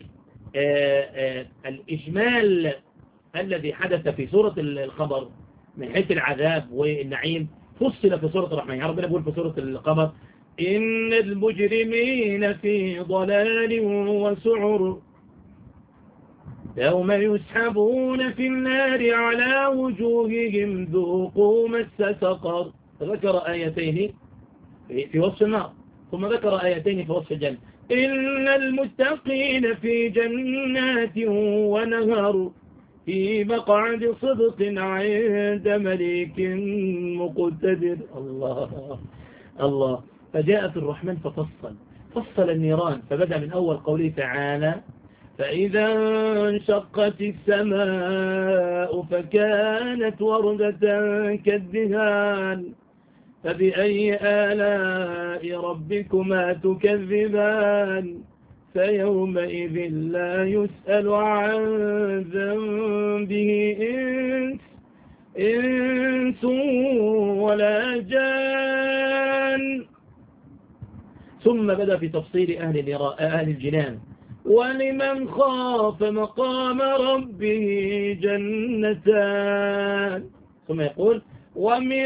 الإجمال الذي حدث في سورة القمر من حيث العذاب والنعيم فصل في سورة الرحمن. يعني ربنا يقول في سورة القمر: إن المجرمين في ضلال وسعر يوم يسحبون في النار على وجوههم ذوقوا مس سقر. ذكر آيتين في وصف النار، ثم ذكر آيتين في وصف الجنة: إن المتقين في جنات ونهر في مقعد صدق عند مليك مقتدر. الله الله. فجاء في الرحمن ففصل النيران، فبدأ من أول قوله تعالى: فإذا انشقت السماء فكانت وردة كالدهان فبأي آلاء ربكما تكذبان فيومئذ لا يسأل عن ذنبه إنس ولا جان. ثم بدأ في تفصيل أهل الجنان: ولمن خاف مقام ربه جنتان. ثم يقول: ومن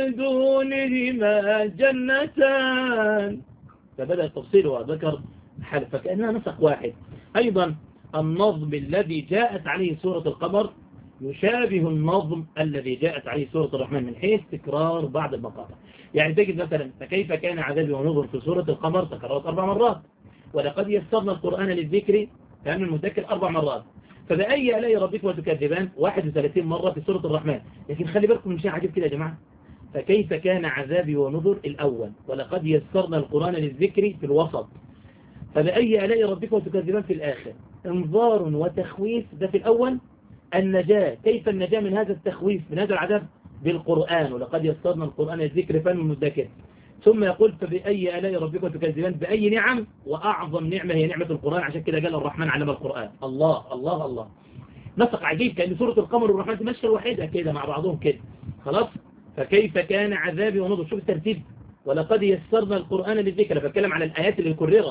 دونهما جنتان. فبدأ التفصيل وذكر حل، فكأنها نسق واحد. أيضا النظم الذي جاءت عليه سورة القمر يشابه النظم الذي جاءت عليه سورة الرحمن من حيث تكرار بعض المقاطع. يعني تجد مثلا: فكيف كان عذابي ونذر في سورة القمر تكررت 4 مرات، ولقد يسرنا القرآن للذكر كان المذكر 4 مرات. فبأي آلاء ربكما تكذبان 31 مرة في سورة الرحمن. لكن خلي بالكم من شيء عجيب كده يا جماعة: فكيف كان عذابي ونذر الأول، ولقد يسرنا القرآن للذكر في الوسط، فبأي آلاء ربكما تكذبان في الآخر. انذار وتخويف ده في الأول. النجاة، كيف النجاة من هذا التخويف من هذا العذاب؟ بالقرآن، ولقد يسرنا القرآن للذكر فمن المدكر. ثم يقول: فبأي آلاء ربكما تكذبان، بأي نعم، وأعظم نعمة هي نعمة القرآن. عشان كده قال الرحمن علم القرآن. الله الله الله. نسق عجيب، كأن سورة القمر والرحمن تمشي واحدة كده مع بعضهم كده. خلاص. فكيف كان عذابي ونذر. شوف الترتيب: ولقد يسرنا القرآن للذكر، بتكلم على الآيات اللي كررت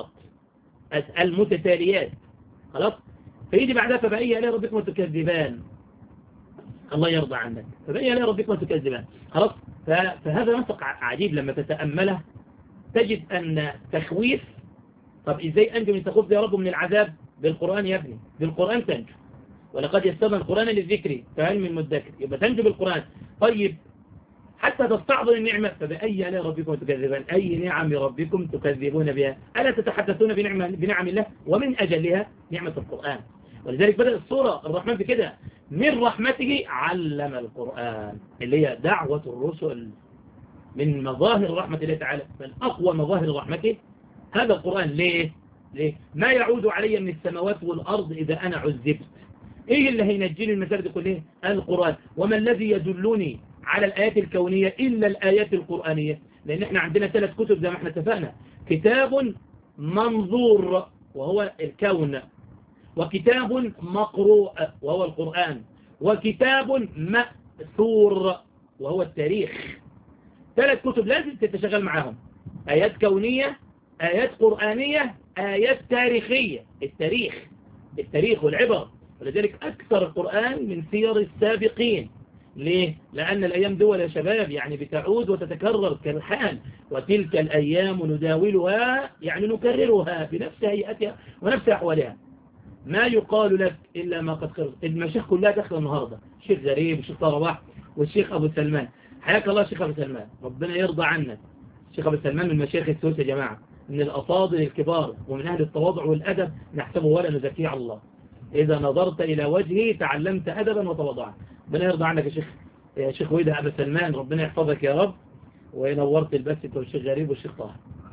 المتتاليات. خلاص. فيجي بعدها: فبأي آلاء ربكما تكذبان. الله يرضى عنك. فبأي آلاء ربكما تكذبان. خلاص. فهذا نسق عجيب لما تتأمله تجد أن تخويف. طب إزاي أنجو من تخوف يا رب من العذاب؟ بالقرآن يا ابني، بالقرآن تنجو. ولقد يسرنا القرآن للذكر فهل من مدكر، يبقى تنجو بالقرآن. طيب حتى تستعظم النعمة: فبأي آلاء ربكم تكذبان، أي نعم ربكم تكذبون بها؟ ألا تتحدثون بنعم الله؟ ومن أجلها نعمة القرآن. ولذلك بدأ السورة الرحمن بكده: من رحمته علم القرآن، اللي هي دعوة الرسل. من مظاهر رحمة الله تعالى، من أقوى مظاهر رحمته هذا القرآن. ليه؟ ما يعود علي من السماوات والأرض إذا أنا عذبت. إيه اللي هينجيني المسائل دي كلها؟ القرآن. وما الذي يدلني على الآيات الكونية إلا الآيات القرآنية؟ لأن احنا عندنا 3 كتب زي ما احنا اتفقنا: كتاب منظور وهو الكون، وكتاب مقروء وهو القرآن، وكتاب مأثور وهو التاريخ. 3 كتب لازم تتشغل معاهم: آيات كونية آيات قرآنية، آيات تاريخية، التاريخ والعبر. ولذلك أكثر القرآن من سير السابقين. ليه؟ لأن الأيام دول يا شباب يعني بتعود وتتكرر كالحال، وتلك الأيام نداولها يعني نكررها بنفس هيئتها ونفس أحوالها. ما يقال لك إلا ما قد خلص. المشايخ كلها داخله النهاردة، الشيخ غريب والشيخ طرواح والشيخ أبو سلمان. حياك الله الشيخ أبو سلمان، ربنا يرضى عنك. الشيخ أبو سلمان من مشايخ السوس يا جماعة، من الأفاضل الكبار ومن أهل التواضع والأدب، نحسبه ولا نزكيه على الله. إذا نظرت إلى وجهه تعلمت أدبا وتواضعا. ربنا يرضى عنك يا شيخ ويدا أبو سلمان، ربنا يحفظك يا رب، ونورت البث انت والشيخ غريب والشيخ طه.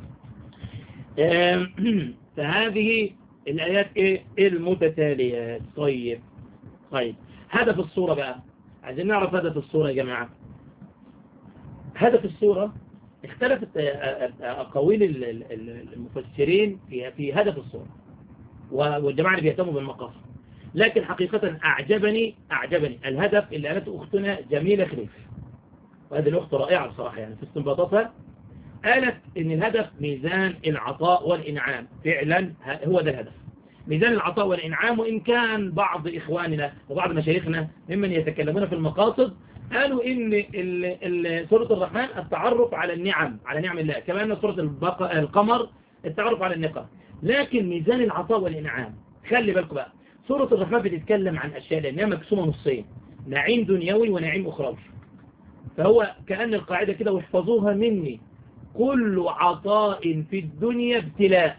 فهذه الآيات المتتاليات. طيب هدف الصورة بقى، عايزين نعرف هدف الصورة يا جماعة. هدف الصورة اختلفت أقاويل المفسرين في هدف الصورة، والجماعة اللي بيهتموا بالمقاصد. لكن حقيقة أعجبني الهدف اللي قالته أختنا جميلة خليف، وهذه الأخت رائعة بصراحة يعني في استنباطاتها. قالت إن الهدف ميزان العطاء والإنعام. فعلا هو ده الهدف، ميزان العطاء والإنعام. وإن كان بعض إخواننا وبعض مشايخنا ممن يتكلمون في المقاصد قالوا إن سورة الرحمن التعرف على النعم، على نعم الله، كما أن سورة القمر التعرف على النقم. لكن ميزان العطاء والإنعام، خلي بالكم بقى، سورة الرحمن بتتكلم عن أشياء لأنها مقسومة نصين، نعيم دنيوي ونعيم أخروي. فهو كأن القاعدة كده واحفظوها مني: كل عطاء في الدنيا ابتلاء،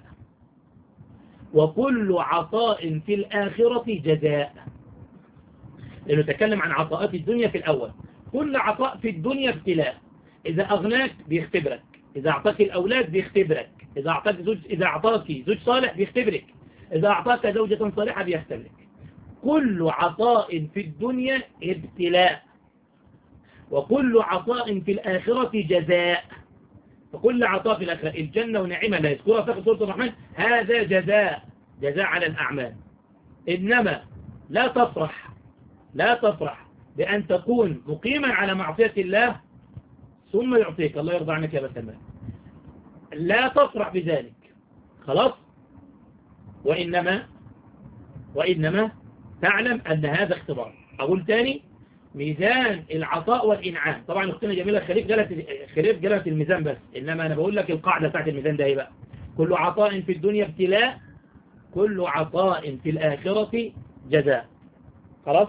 وكل عطاء في الآخرة جزاء. لأنه تكلم عن عطاءات الدنيا في الأول. كل عطاء في الدنيا ابتلاء، إذا أغناك بيختبرك، إذا أعطاك الأولاد بيختبرك، إذا أعطاك زوج صالح بيختبرك، إذا أعطاك زوجة صالحة بيختبرك. كل عطاء في الدنيا ابتلاء، وكل عطاء في الآخرة جزاء. فكل عطاء في الآخرة، الجنة ونعمة لا يذكرها في سورة الرحمن، هذا جزاء على الأعمال. إنما لا تفرح بأن تكون مقيما على معصية الله ثم يعطيك. الله يرضى عنك يا بسمان، لا تفرح بذلك خلاص. وإنما تعلم أن هذا اختبار. أقول تاني: ميزان العطاء والإنعام. طبعا أختنا جميلة خليف جلت الميزان بس، إنما أنا بقول لك القاعدة بتاعت الميزان ده ايه بقى: كل عطاء في الدنيا ابتلاء، كل عطاء في الآخرة جزاء. خلاص.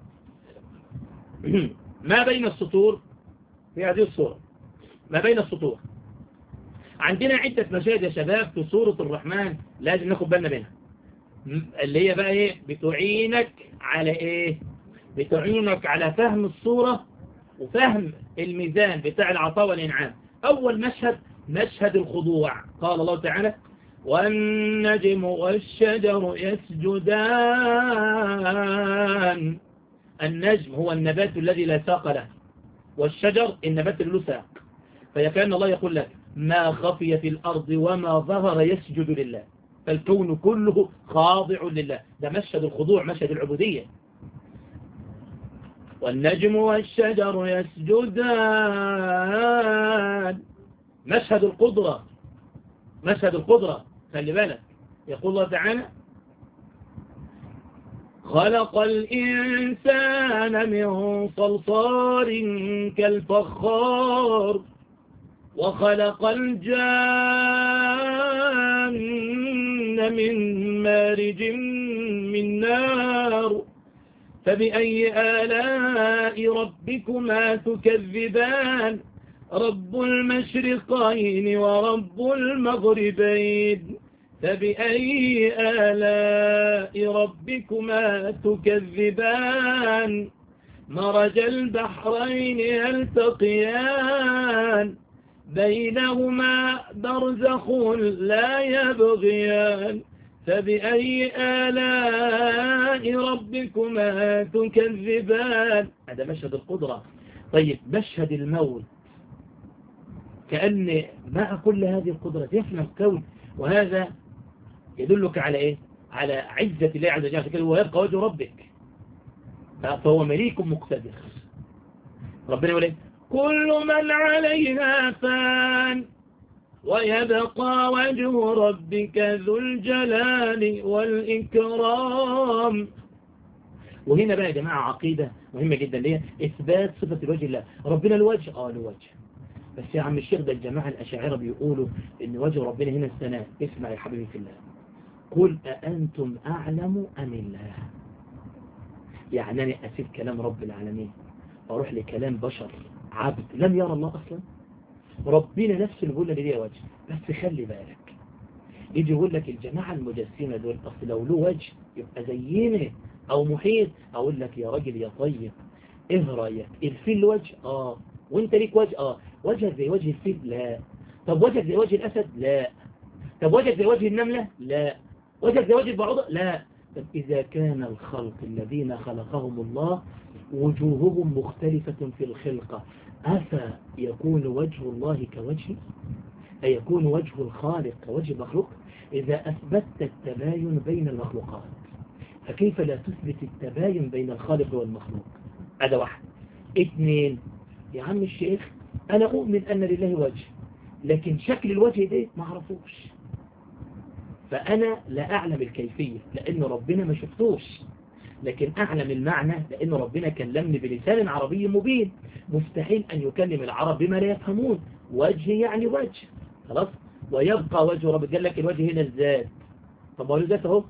ما بين السطور في هذه الصورة، ما بين السطور عندنا عدة مشاهد يا شباب في سورة الرحمن لازم ناخد بالنا منها، اللي هي بقى ايه بتعينك على ايه، بتعينك على فهم الصورة وفهم الميزان بتاع العطاء والإنعام. أول مشهد الخضوع. قال الله تعالى: والنجم والشجر يسجدان. النجم هو النبات الذي لا ساق له، والشجر النبات اللي له ساق. فكأن الله يقول لك: ما خفي في الأرض وما ظهر يسجد لله، فالكون كله خاضع لله. ده مشهد الخضوع، مشهد العبودية. والنجم والشجر يسجدان. مشهد القدرة، خلي بالك. يقول الله تعالى: خلق الإنسان من صلصال كالفخار وخلق الجان من مارج من نار فبأي آلاء ربكما تكذبان رب المشرقين ورب المغربين فبأي آلاء ربكما تكذبان مرج البحرين يلتقيان بينهما برزخ لا يبغيان فبأي آلاء ربكما تكذبان. هذا مشهد القدرة. طيب مشهد الموت، كأن مع كل هذه القدرة يفنى الكون، وهذا يدلك على إيه؟ على عزة الله عز وجل. ويبقى وجه ربك فهو مليك مقتدر. ربنا يقول إيه؟ كل من عليها فان ويبقى وجه ربك ذو الجلال والإكرام. وهنا بقى يا جماعة عقيدة مهمة جدا اللي هي إثبات صفة الوجه لله. ربنا له وجه؟ له وجه. بس يا عم الشيخ ده الجماعة الأشاعرة بيقولوا إن وجه ربنا هنا الثناء. اسمع يا حبيبي في الله، قل أأنتم أعلم أم الله؟ يعني أنا أسيب كلام رب العالمين أروح لكلام بشر عبد لم يرى الله أصلا؟ ربنا نفسه اللي بيقول لي ليه وجه. بس خلي بالك، يجي يقول لك الجماعة المجسمة دول أصل لو له وجه يبقى زينا أو محيط. أقول لك يا راجل يا طيب، إيه رأيك؟ الفيل له وجه؟ وانت ليك وجه؟ وجهك زي وجه الفيل؟ لا. طب وجهك زي وجه الأسد؟ لا. طب وجهك زي وجه النملة؟ لا. وجهك زي وجه البعوضة؟ لا. طب إذا كان الخلق الذين خلقهم الله وجوههم مختلفة في الخلقة، يكون وجه الله كوجهه؟ أيكون وجه الخالق كوجه المخلوق؟ إذا أثبتت التباين بين المخلوقات فكيف لا تثبت التباين بين الخالق والمخلوق؟ هذا واحد. اثنين، يا عم الشيخ أنا أؤمن أن لله وجه، لكن شكل الوجه ده ما أعرفوش، فأنا لا أعلم الكيفية لأن ربنا ما شفتوش، لكن أعلم المعنى لأن ربنا كلمني بلسان عربي مبين. مستحيل أن يكلم العرب بما لا يفهمون. وجه يعني وجه، خلاص. ويبقى وجه رب. قال لك الوجه هنا الذات. طب ما له ذات اهو،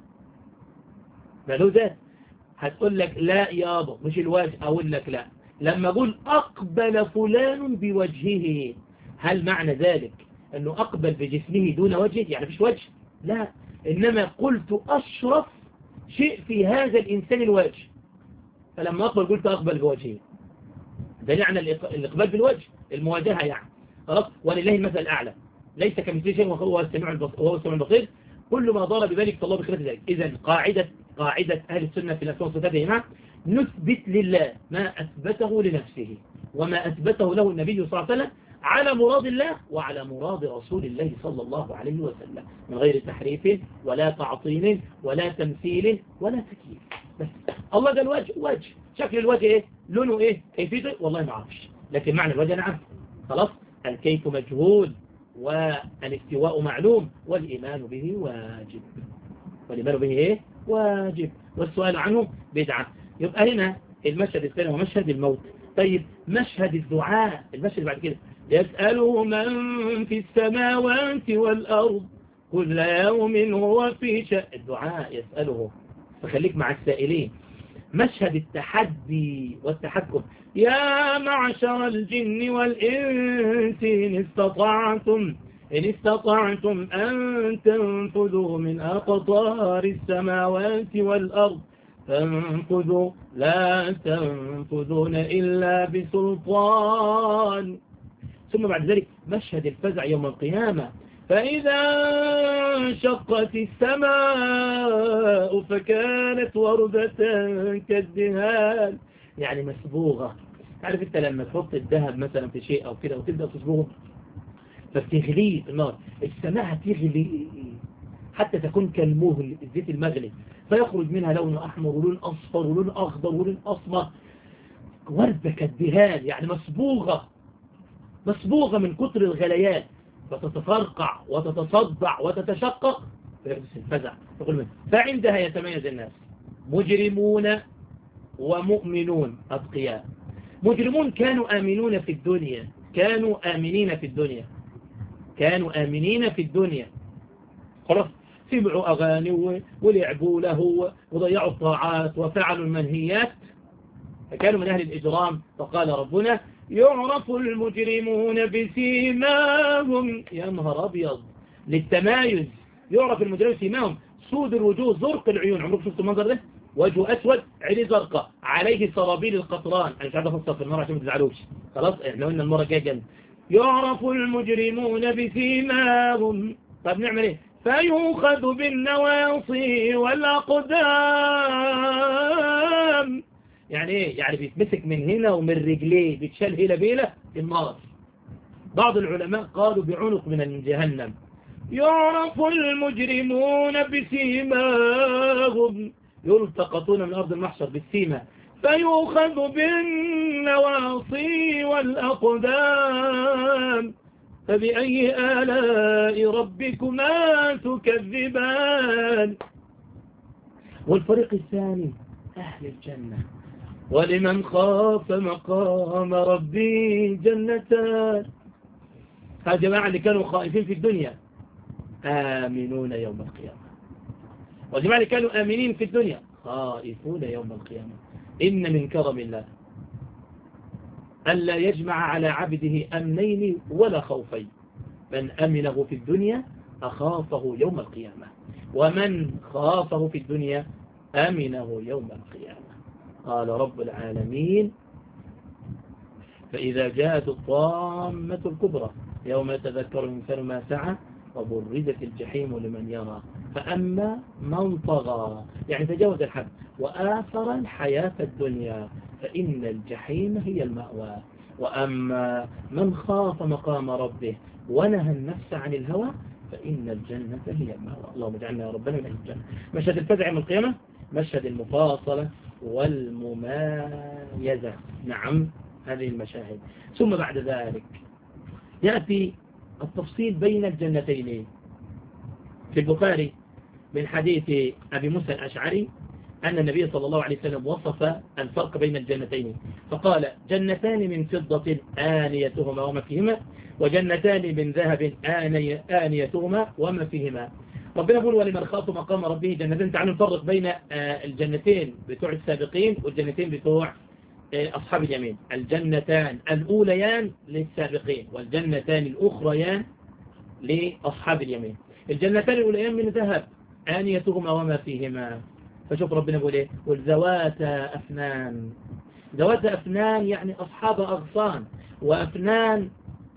ما له ذات. هتقول لك لا يابا مش الوجه. أقول لك لا، لما أقول أقبل فلان بوجهه، هل معنى ذلك أنه أقبل بجسمه دون وجه؟ يعني مش وجه؟ لا، إنما قلت أشرف شيء في هذا الإنسان الوجه، فلما أقبل قلت أقبل بوجهه. ده معنى الإقبال بالوجه، المواجهة يعني، خلاص. ولله المثل الأعلى، ليس كمثله شيء وهو السميع البصير. كل ما ضار بذلك فالله بخلاف ذلك. إذا قاعدة أهل السنة في الأسماء والصفات يا جماعة، نثبت لله ما أثبته لنفسه وما أثبته له النبي صلى الله عليه وسلم على مراد الله وعلى مراد رسول الله صلى الله عليه وسلم، من غير تحريف ولا تعطيل ولا تمثيل ولا تكييف. بس الله قال وجه. شكل الوجه ايه؟ لونه ايه؟ كيفيته؟ والله ما عارفش، لكن معنى الوجه انا عارف، خلاص. الكيف مجهول والاستواء معلوم والإيمان به واجب. والإيمان به ايه؟ واجب. والسؤال عنه بدعة. يبقى هنا المشهد الثاني هو مشهد الموت. طيب مشهد الدعاء، المشهد بعد كده، يسأله من في السماوات والأرض كل يوم هو في شأن. الدعاء يسأله، فخليك مع السائلين. مشهد التحدي والتحكم، يا معشر الجن والإنس إن استطعتم أن تنفذوا من أقطار السماوات والأرض فانفذوا لا تنفذون إلا بسلطان. ثم بعد ذلك مشهد الفزع يوم القيامة، فإذا انشقت السماء فكانت وردة كالدهان، يعني مسبوغة. تعرف انت لما تحط الذهب مثلا في شيء او كده وتبدأ تصبغه فبتغليه في النار، السماء هتغلي حتى تكون كالمهل، الزيت المغلي، فيخرج منها لون أحمر ولون أصفر ولون أخضر ولون أسمر، وردة كالدهان، يعني مسبوغة من كتر الغليان، فتتفرقع وتتصدع وتتشقق فيحدث الفزع. فعندها يتميز الناس، مجرمون ومؤمنون أتقياء. مجرمون كانوا آمنين في الدنيا، كانوا آمنين في الدنيا، خلاص، سمعوا أغاني ولعبوا له وضيعوا الطاعات وفعلوا المنهيات، فكانوا من أهل الإجرام. فقال ربنا يعرف المجرمون بسيماهم. يا نهار أبيض، للتمايز يعرف المجرمون بسيماهم، سود الوجوه زرق العيون. عمرك شفت المنظر ده؟ وجهه أسود عينيه زرقاء عليه سرابيل القطران. أنا مش عارف أفصل في المرة عشان ما تزعلوش، خلاص احنا قلنا المرة الجاية جنب. يعرف المجرمون بسيماهم. طب نعمل ايه؟ فيؤخذ بالنواصي والأقدام. يعني ايه؟ يعني بيتمسك من هنا ومن رجليه، بيتشال هيلا بيلا النار. بعض العلماء قالوا بعنق من جهنم. يعرف المجرمون بسيماهم، يلتقطون من أرض المحشر بالسيمة، فيؤخذ بالنواصي والأقدام. فبأي آلاء ربكما تكذبان. والفريق الثاني أهل الجنة. ولمن خاف مقام ربي جنتان. هذا جماعة اللي كانوا خائفين في الدنيا آمنون يوم القيامة، والجماعة اللي كانوا آمنين في الدنيا خائفون يوم القيامة. إن من كرم الله ألا يجمع على عبده أمنين ولا خوفين، من أمنه في الدنيا أخافه يوم القيامة، ومن خافه في الدنيا أمنه يوم القيامة. قال رب العالمين: فإذا جاءت الطامة الكبرى يوم يتذكر الإنسان ما سعى وبرزت الجحيم لمن يرى فأما من طغى، يعني تجاوز الحد، وآثر الحياة الدنيا فإن الجحيم هي المأوى، وأما من خاف مقام ربه ونهى النفس عن الهوى فإن الجنة هي المأوى. اللهم اجعلنا يا ربنا من الجنة. مشهد الفزع يوم القيامة مشهد المفاصلة والممايزة. نعم، هذه المشاهد. ثم بعد ذلك يأتي التفصيل بين الجنتين. في البخاري من حديث أبي موسى الأشعري أن النبي صلى الله عليه وسلم وصف الفرق بين الجنتين فقال: جنتان من فضة آنيتهما وما فيهما، وجنتان من ذهب آنيتهما وما فيهما. ربنا يقول: ولمن خاف مقام ربه جنتين. تعالوا نفرق بين الجنتين بتوع السابقين والجنتين بتوع أصحاب اليمين. الجنتان الأوليان للسابقين، والجنتان الأخريان لأصحاب اليمين. الجنتان الأوليان من ذهب آنيتهما وما فيهما. فشوف ربنا يقول إيه: والذوات أفنان. ذوات أفنان يعني أصحاب أغصان، وأفنان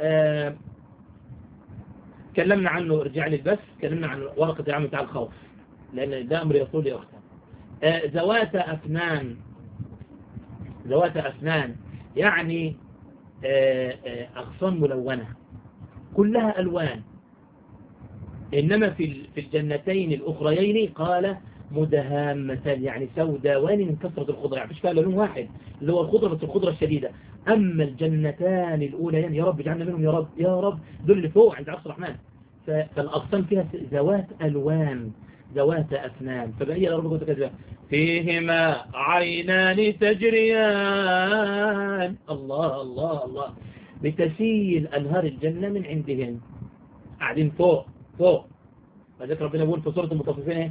كلمنا عنه، ارجع لي البث، كلمنا عن ورقة العمل بتاع الخوف لأن ده أمر يطول لي أختها. ذوات أفنان. ذوات أفنان يعني أغصان ملونة كلها ألوان. إنما في الجنتين الأخريين قال مدهامتان يعني سوداوان من كثرة الخضرة، يعني مش فيها لون واحد اللي هو الخضرة، بس الخضرة الشديدة. أما الجنتان الأوليان يا رب اجعلنا منهم يا رب يا رب، دول اللي فوق عند عرش الرحمن. فالأغصان فيها ذوات ألوان ذوات أفنان. فبأي ربك تكذبان فيهما عينان تجريان. الله الله الله، بتسيل أنهار الجنة من عندهم، قاعدين فوق فوق. فذلك ربنا يقول في سورة المطففين: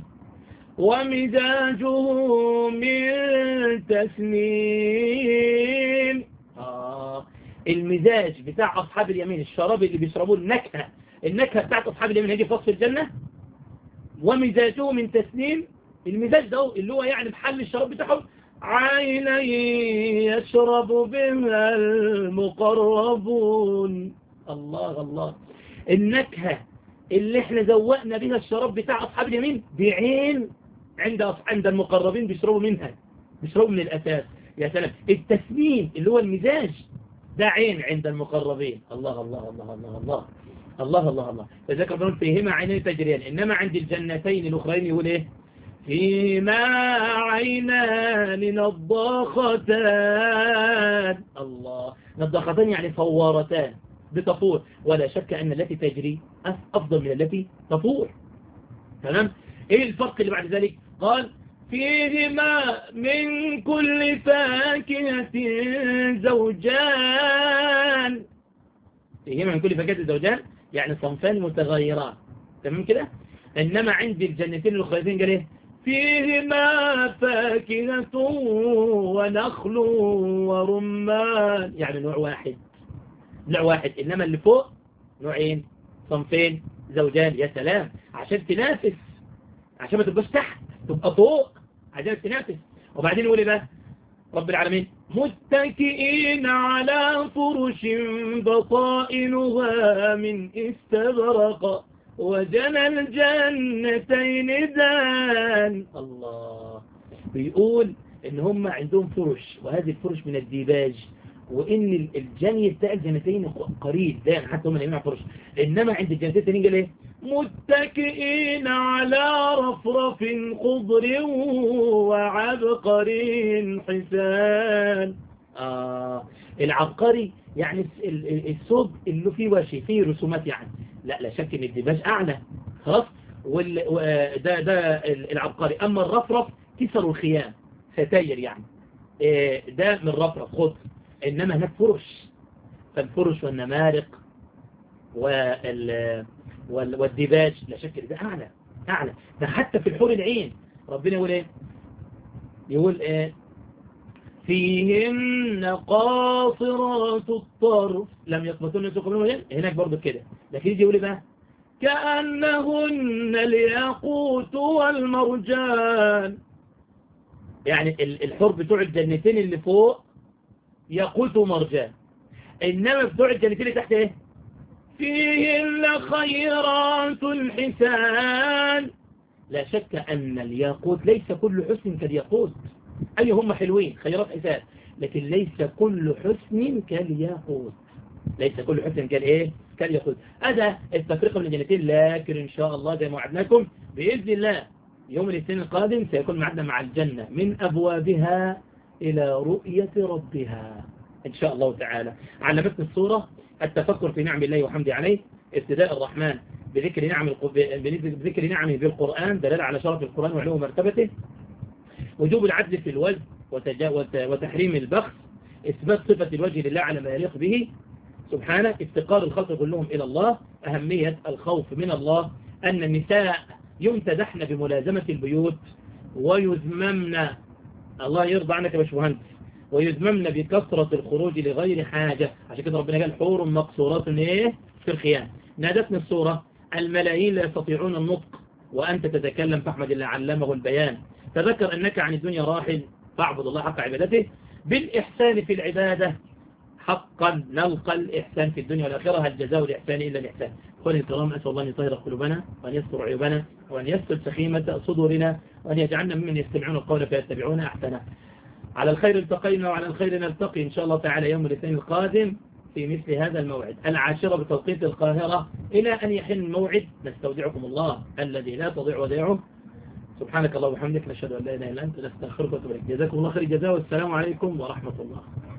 ومزاجه من تسنيم. المزاج بتاع أصحاب اليمين، الشراب اللي بيشربوه، النكهة بتاعت أصحاب اليمين هيجي في وصف الجنة. ومزاجه من تسنيم، المزاج ده اللي هو يعني محل الشراب بتاعهم، عينا يشرب بها المقربون. الله الله، النكهة اللي احنا ذوقنا بها الشراب بتاع أصحاب اليمين بعين عند المقربين بيشربوا منها، بيشربوا من الأساس. يا سلام، التسنيم اللي هو المزاج ده عين عند المقربين. الله الله الله الله الله الله الله الله. فذلك ربنا فيهما عينين تجريان. إنما عند الجنتين الأخرين يقول إيه؟ فيما عينان نضاختان. الله، نضاختان يعني فوارتان بتفور، ولا شك أن التي تجري أفضل من التي تفور. تمام؟ إيه الفرق اللي بعد ذلك؟ قال: فيهما من كل فاكهة زوجان. فيهما من كل فاكهة زوجان يعني صنفان متغيران. تمام كده؟ إنما عند الجنتين الأخرين قال إيه؟ فيهما فاكهة ونخل ورمان، يعني نوع واحد، نوع واحد. إنما اللي فوق نوعين، صنفين، زوجان. يا سلام، عشان تنافس، عشان ما تبقاش تحت تبقى فوق، عشان تنافس. وبعدين يقول إيه بقى رب العالمين؟ متكئين على فرش بطائنها من استبرق وجنى الجنتين دان. الله، بيقول إن هم عندهم فرش، وهذه الفرش من الديباج، وإن الجني بتاع الجنتين قريب دان، حتى هم نايمين على فرش. إنما عند الجنتين التانيين قال إيه؟ متكئين على رفرف خضر وعبقري حسان. العبقري يعني الثوب اللي فيه وشي فيه رسومات يعني، لا شك ان الديباج اعلى خلاص. ده العبقري. اما الرفرف كسروا الخيام، ستاير يعني، ده من رفرف خضر. انما هناك فرش، فالفرش والنمارق والديباج لا شك ده اعلى. ده حتى في الحور العين ربنا يقول ايه؟ يقول ايه؟ فيهن قاصرات الطرف لم يطمثن قبلهن. هناك برضو كده، لكن يجي يقول ايه بقى؟ كأنهن الياقوت والمرجان. يعني الحور بتوع الجنتين اللي فوق ياقوت ومرجان، انما بتوع الجنتين اللي تحت ايه؟ فيهن خيرات الحسان. لا شك أن الياقوت ليس كل حسن كالياقوت، أي هم حلوين خيرات حسان، لكن ليس كل حسن كالياقوت، ليس كل حسن كالإيه؟ كالياقوت. هذا التفريق من الجنتين. لكن إن شاء الله زي ما وعدناكم بإذن الله يوم الاثنين القادم سيكون معنا مع الجنة من أبوابها إلى رؤية ربها إن شاء الله تعالى. علمتنا الصورة التفكر في نعم الله وحمده عليه، ابتداء الرحمن بذكر نعمه بالقرآن دلالة على شرف القرآن وعلو مرتبته، وجوب العدل في الوجه وتحريم البخس، إثبات صفة الوجه لله على ما يليق به سبحانه، افتقار الخلق كلهم إلى الله، أهمية الخوف من الله، أن النساء يمتدحن بملازمة البيوت ويذممن، الله يرضى عنك يا باشمهندس، ويذممن بكثرة الخروج لغير حاجة. عشان كده ربنا قال حور مقصورات ايه في الخيام. نادتنا السورة الملايين لا يستطيعون النطق وأنت تتكلم، فاحمد الله علمه البيان. تذكر أنك عن الدنيا راحل، فاعبد الله حق عبادته بالإحسان في العبادة، حقا نلقى الإحسان في الدنيا والآخرة، هل جزاء الإحسان إلا الإحسان. أخواني الكرام، أسأل الله أن يطهر قلوبنا وأن يستر عيوبنا وأن يستر سخيمة صدورنا وأن يجعلنا ممن يستمعون القول فيتبعون أحسنه. على الخير التقينا وعلى الخير نلتقي إن شاء الله تعالى يوم الاثنين القادم في مثل هذا الموعد 10 بتوقيت القاهرة. إلى أن يحن الموعد نستودعكم الله الذي لا تضيع ودائعه. سبحانك اللهم وبحمدك، نشهد أن لا إله إلا أنت، نستغفرك ونتوب إليك. جزاكم الله خير الجزاء، والسلام عليكم ورحمة الله.